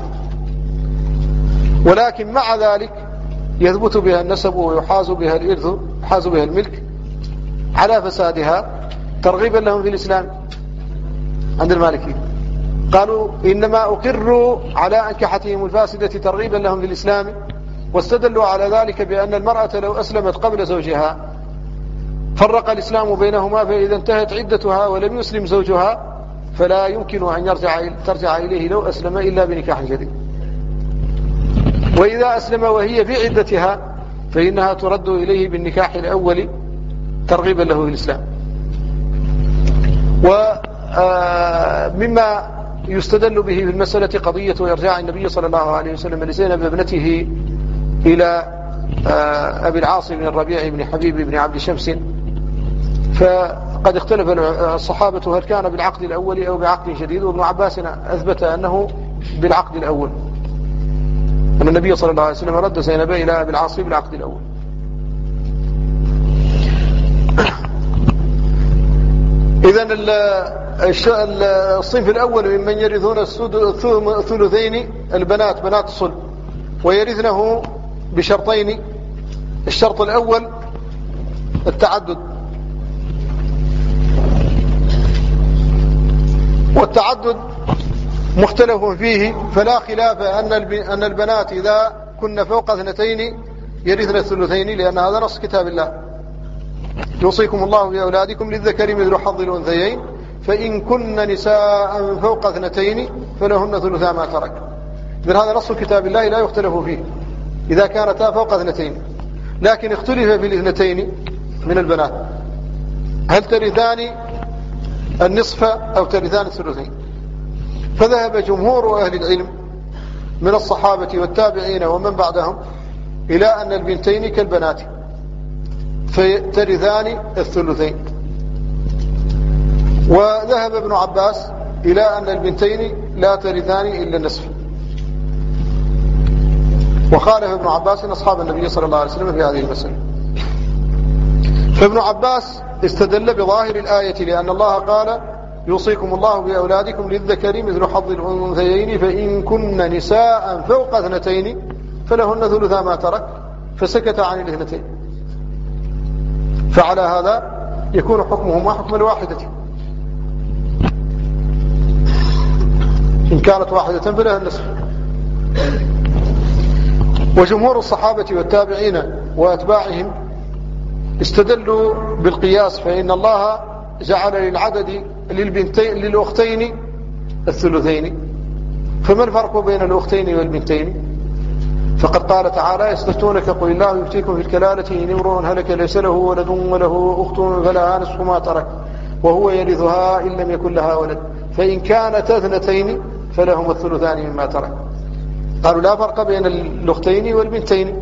Speaker 1: ولكن مع ذلك يثبت بها النسب ويحاز بها الإرث، يحاز بها الملك على فسادها ترغيبا لهم في الإسلام. عند المالكية قالوا إنما أقروا على أنكحتهم الفاسدة ترغيبا لهم في الإسلام، واستدلوا على ذلك بأن المرأة لو أسلمت قبل زوجها فرق الإسلام بينهما، فإذا انتهت عدتها ولم يسلم زوجها فلا يمكن أن يرجع ترجع إليه لو أسلم إلا بنكاح جديد. وإذا أسلم وهي في عدتها فإنها ترد إليه بالنكاح الأول ترغيبا له في الإسلام. ومما يستدل به في المسألة قضية إرجاع النبي صلى الله عليه وسلم لزينب ابنته إلى أبي العاص بن الربيع بن حبيب بن عبد شمس. فقد اختلف الصحابة هل كان بالعقد الأول أو بعقد جديد، وابن عباس أثبت أنه بالعقد الأول، أن النبي صلى الله عليه وسلم رد زينب إلى أبي العاص بالعقد الأول. إذن الصنف الأول ممن يرثون الثلثين البنات بنات الصلب، ويرثنه بشرطين. الشرط الأول التعدد، والتعدد مختلف فيه، فلا خلاف أن البنات إذا كن فوق اثنتين يرثن الثلثين، لأن هذا نص كتاب الله يوصيكم الله في أولادكم للذكر مثل حظ الأنثيين، فإن كن نساء فوق اثنتين فلهن ثلثا ما ترك. إذن هذا نص كتاب الله لا يختلف فيه إذا كانتا فوق اثنتين. لكن اختلف في الاثنتين من البنات، هل ترثان النصف أو ترثان الثلثين؟ فذهب جمهور أهل العلم من الصحابة والتابعين ومن بعدهم إلى أن البنتين كالبنات فترثان الثلثين. وذهب ابن عباس إلى أن البنتين لا ترثان إلا النصف. وخالف ابن عباس أصحاب النبي صلى الله عليه وسلم في هذه المسألة. فابن عباس استدل بظاهر الآية لأن الله قال يوصيكم الله بأولادكم للذكر مثل حظ الأنثيين فإن كن نساء فوق اثنتين فلهن ثلثا ما ترك، فسكت عن الاثنتين، فعلى هذا يكون حكمهما حكم الواحدة، إن كانت واحدة فلها النصف. وجمهور الصحابة والتابعين وأتباعهم استدلوا بالقياس، فإن الله جعل للعدد للبنتين للأختين الثلثين، فما الفرق بين الأختين والبنتين؟ فقد قال تعالى يستفتونك قل الله يفتيكم في الكلالة إن امرؤ هلك ليس له ولد وله أخت فلها نصف ما ترك وهو يرثها إن لم يكن لها ولد فإن كانت اثنتين فلهما الثلثان مما ترك. قالوا لا فرق بين الأختين والبنتين.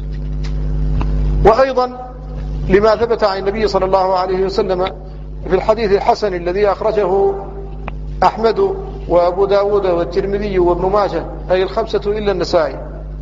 Speaker 1: وأيضا لما ثبت عن النبي صلى الله عليه وسلم في الحديث الحسن الذي أخرجه أحمد وأبو داود والترمذي وابن ماجه أي الخمسة إلا النسائي،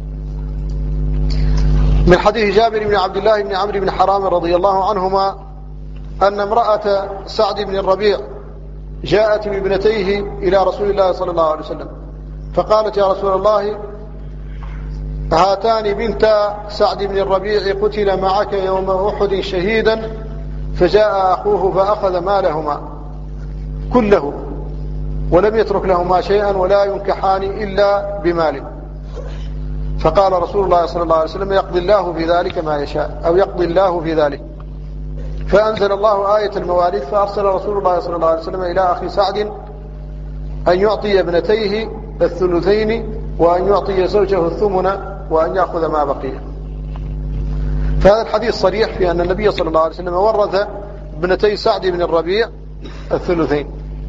Speaker 1: من حديث جابر بن عبد الله بن عمرو بن حرام رضي الله عنهما أن امرأة سعد بن الربيع جاءت بابنتيه إلى رسول الله صلى الله عليه وسلم فقالت يا رسول الله هاتان بنت سعد بن الربيع قتل معك يوم أحد شهيدا فجاء أخوه فأخذ مالهما كله ولم يترك لهما شيئا ولا ينكحان إلا بمال. فقال رسول الله صلى الله عليه وسلم يقضي الله في ذلك ما يشاء أو يقضي الله في ذلك. فأنزل الله آية المواريث فأرسل رسول الله صلى الله عليه وسلم إلى أخي سعد أن يعطي ابنتيه الثلثين وأن يعطي زوجه الثمن وأن يأخذ ما بقي. فهذا الحديث صريح في أن النبي صلى الله عليه وسلم ورث ابنتي سعد بن الربيع الثلثين،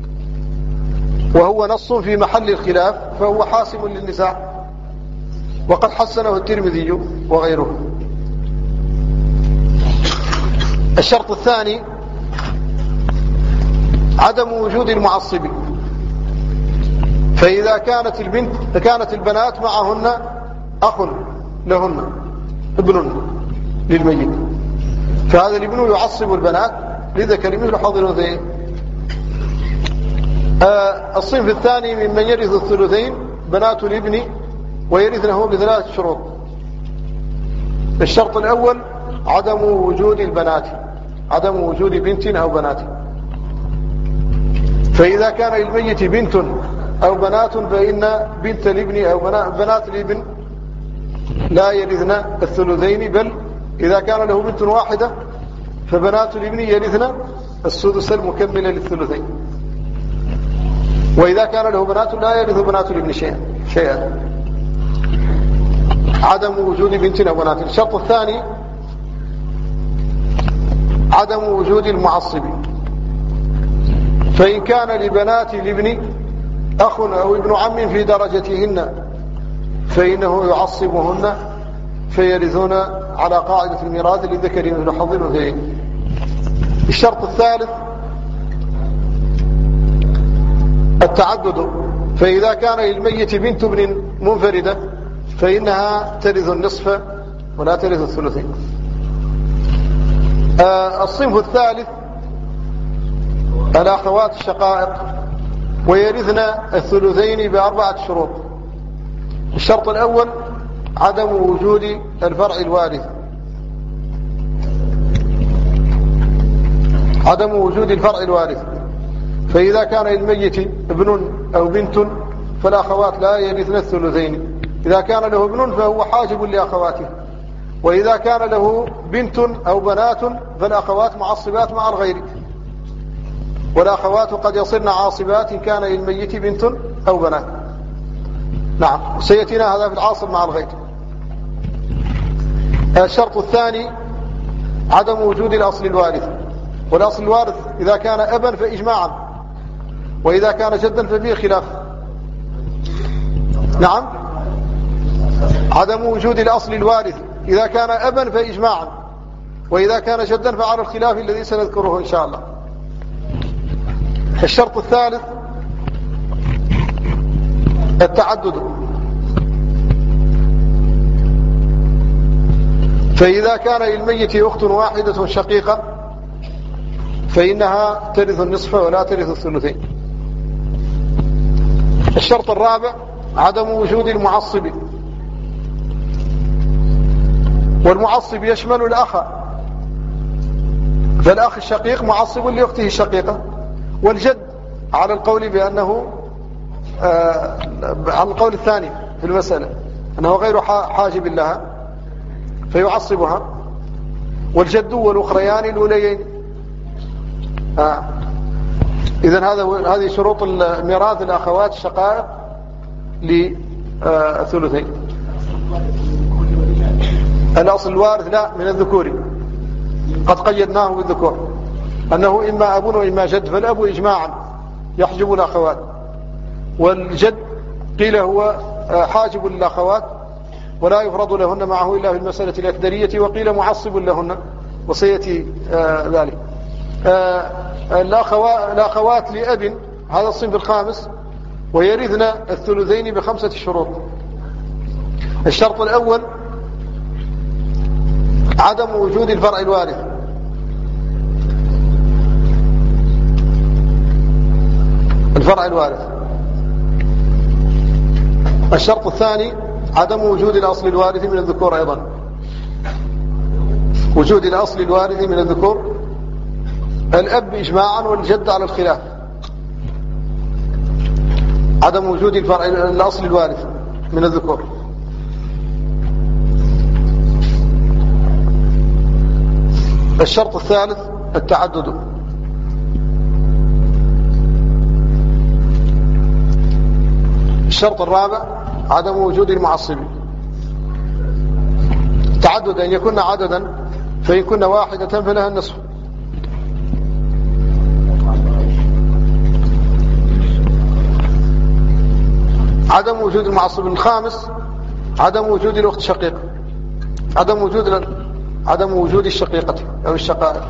Speaker 1: وهو نص في محل الخلاف فهو حاسم للنزاع، وقد حسنه الترمذي وغيره. الشرط الثاني عدم وجود المعصب، فإذا كانت البنت كانت البنات معهن أخ لهن ابن للميت فهذا الابن يعصب البنات لذكر مثل حظ الأنثيين. آه الصنف الثاني ممن يرث الثلثين بنات الابن ويرثنه بثلاث شروط. الشرط الأول عدم وجود البنات، عدم وجود بنت أو بنات، فإذا كان للميت بنت أو بنات فإن بنت الابن أو بنات الابن لا يرثن الثلثين، بل إذا كان له بنت واحدة فبنات الابن يرثن السدس المكمل للثلثين، وإذا كان له بنات لا يرث بنات الابن شيئا شيئا عدم وجود بنت أو بنات. الشرط الثاني عدم وجود المعصب، فإن كان لبنات الابن أخ أو ابن عم في درجتهن فإنه يعصبهن فيرثون على قاعدة الميراث للذكر مثل حظ الأنثيين. الشرط الثالث التعدد، فإذا كان للميت بنت ابن منفردة فإنها ترث النصف ولا ترث الثلثين. آه الصنف الثالث الأخوات الشقائق ويرثن الثلثين بأربعة شروط. الشرط الأول عدم وجود الفرع الوارث، عدم وجود الفرع الوارث، فإذا كان للميت ابن أو بنت فالأخوات لا يرثن الثلثين، إذا كان له ابن فهو حاجب لأخواته، وإذا كان له بنت أو بنات فالأخوات معصبات مع الغير، والأخوات قد يصرن عاصبات إن كان للميت بنت أو بنات. نعم سيأتينا هذا في العاصب مع الغير. الشرط الثاني عدم وجود الأصل الوارث، والأصل الوارث إذا كان أبا فإجماعا، وإذا كان جدا ففيه خلاف. نعم عدم وجود الأصل الوارث إذا كان أبا فإجماعا، وإذا كان جدا فعلى الخلاف الذي سنذكره إن شاء الله. الشرط الثالث التعدد، فإذا كان للميت أخت واحدة شقيقة فإنها ترث النصف ولا ترث الثلثين. الشرط الرابع عدم وجود المعصب، والمعصب يشمل الأخ، فالأخ الشقيق معصب لأخته الشقيقة، والجد على القول بأنه آه على القول الثاني في المسألة أنه غير حاجب لها فيعصبها، والجد والأخريان الأوليين. آه. إذن هذا هذه شروط الميراث الأخوات الشقائق للثلثين. الأصل الوارث لا من الذكور، قد قيدناه بالذكور أنه إما أب وإما جد، فالأب إجماعا يحجب الأخوات، والجد قيل هو حاجب للأخوات ولا يفرض لهن معه إلا في المسألة الأكدرية، وقيل معصب لهن وسيأتي آه ذلك. آه الأخوات لأب هذا الصنف الخامس، ويرثن الثلثين بخمسة شروط. الشرط الأول عدم وجود الفرع الوارث، الفرع الوارث. الشرط الثاني عدم وجود الأصل الوارث من الذكور، أيضا وجود الأصل الوارث من الذكور، الأب إجماعا والجد على الخلاف، عدم وجود الفرع الأصل الوارث من الذكور. الشرط الثالث التعدد، الشرط الرابع عدم وجود المعصب. تعدد أن يكون عددا، فإن كنا واحدة فلها النصف. عدم وجود المعصب. الخامس عدم وجود الأخت الشقيقة، عدم وجود عدم وجود الشقيقة أو الشقائق،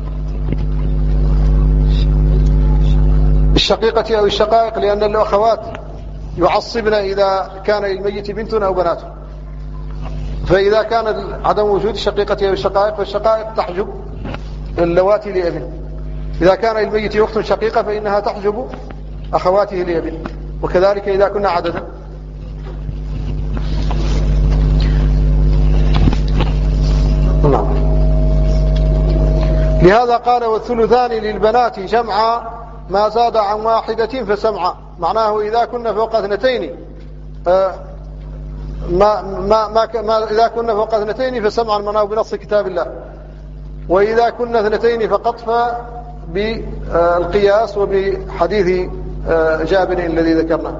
Speaker 1: الشقيقة أو الشقائق، لأن الأخوات يعصبن إذا كان للميت بنت أو بنات، فإذا كان عدم وجود الشقيقة أو الشقائق فالشقائق تحجب اللواتي لأب، إذا كان للميت أخت شقيقة فإنها تحجب أخواته لأب، وكذلك إذا كنا عددا. نعم. لهذا قال والثلثان للبنات جمعا ما زاد عن واحدة فسمعا، معناه إذا كنا فوق اثنتين آه ما ما ما, ما إذا كنا فوق اثنتين فسمعا، معناه بنص كتاب الله، وإذا كنا اثنتين فقط فبالقياس وبحديث آه جابر الذي ذكرنا.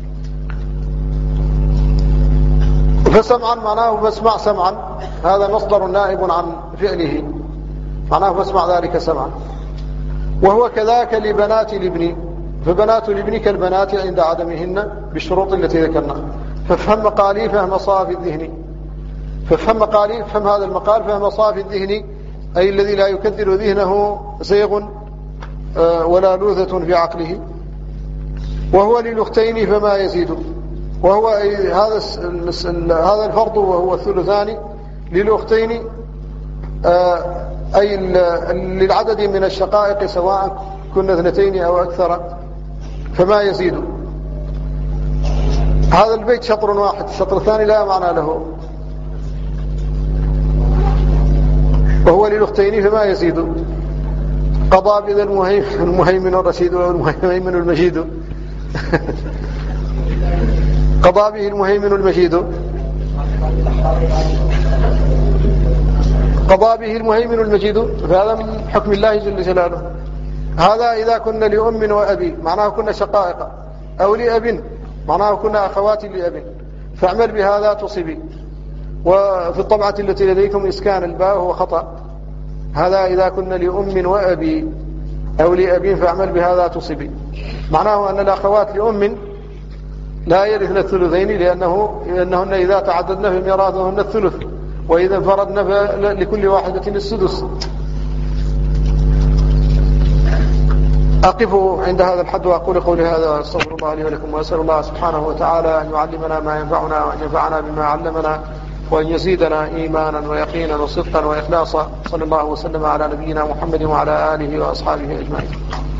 Speaker 1: فسمعا معناه فاسمع سمعا، هذا مصدر نائب عن فعله، معناه فاسمع ذلك سمعا. وهو كذاك لبنات الابن، فبنات الابن كالبنات عند عدمهن بالشروط التي ذكرنا. فافهم مقالي فهم صافي الذهن، فافهم مقالي، فهم هذا المقال فهم صافي الذهن، أي الذي لا يكدر ذهنه زيغ ولا لوثة في عقله. وهو للأختين فما يزيد، وهو هذا هذا الفرض وهو الثلثان للأختين، أي للعدد من الشقائق سواء كنا اثنتين أو أكثر فما يزيد. هذا البيت شطر واحد، الشطر الثاني لا معنى له. وهو للأختين فما يزيد، قضى بذا المهيمن الرشيد والمهيمن المجيد قضى به المهيمن المجيد، قضى به المهيمن المجيد، فهذا من حكم الله جل جلاله. هذا إذا كنا لأم وأبي معناه كنا شقائق، أو لأب معناه كنا أخوات لأب، فاعمل بهذا تصبي. وفي الطبعة التي لديكم إسكان الباء هو خطأ، هذا إذا كنا لأم وأبي أو لأب فاعمل بهذا تصبي، معناه أن الأخوات لأم لا يرثن الثلثين، لأنه لأنهن إذا تعددن في ميراثهن الثلث، وإذا انفردن لكل واحدة السدس. أقف عند هذا الحد وأقول قولي هذا وأستغفر الله لي ولكم، وأسأل الله سبحانه وتعالى أن يعلمنا ما ينفعنا وأن ينفعنا بما علمنا، وأن يزيدنا إيمانا ويقينا وصدقا وإخلاصا. صلى الله وسلم على نبينا محمد وعلى آله وأصحابه أجمعين.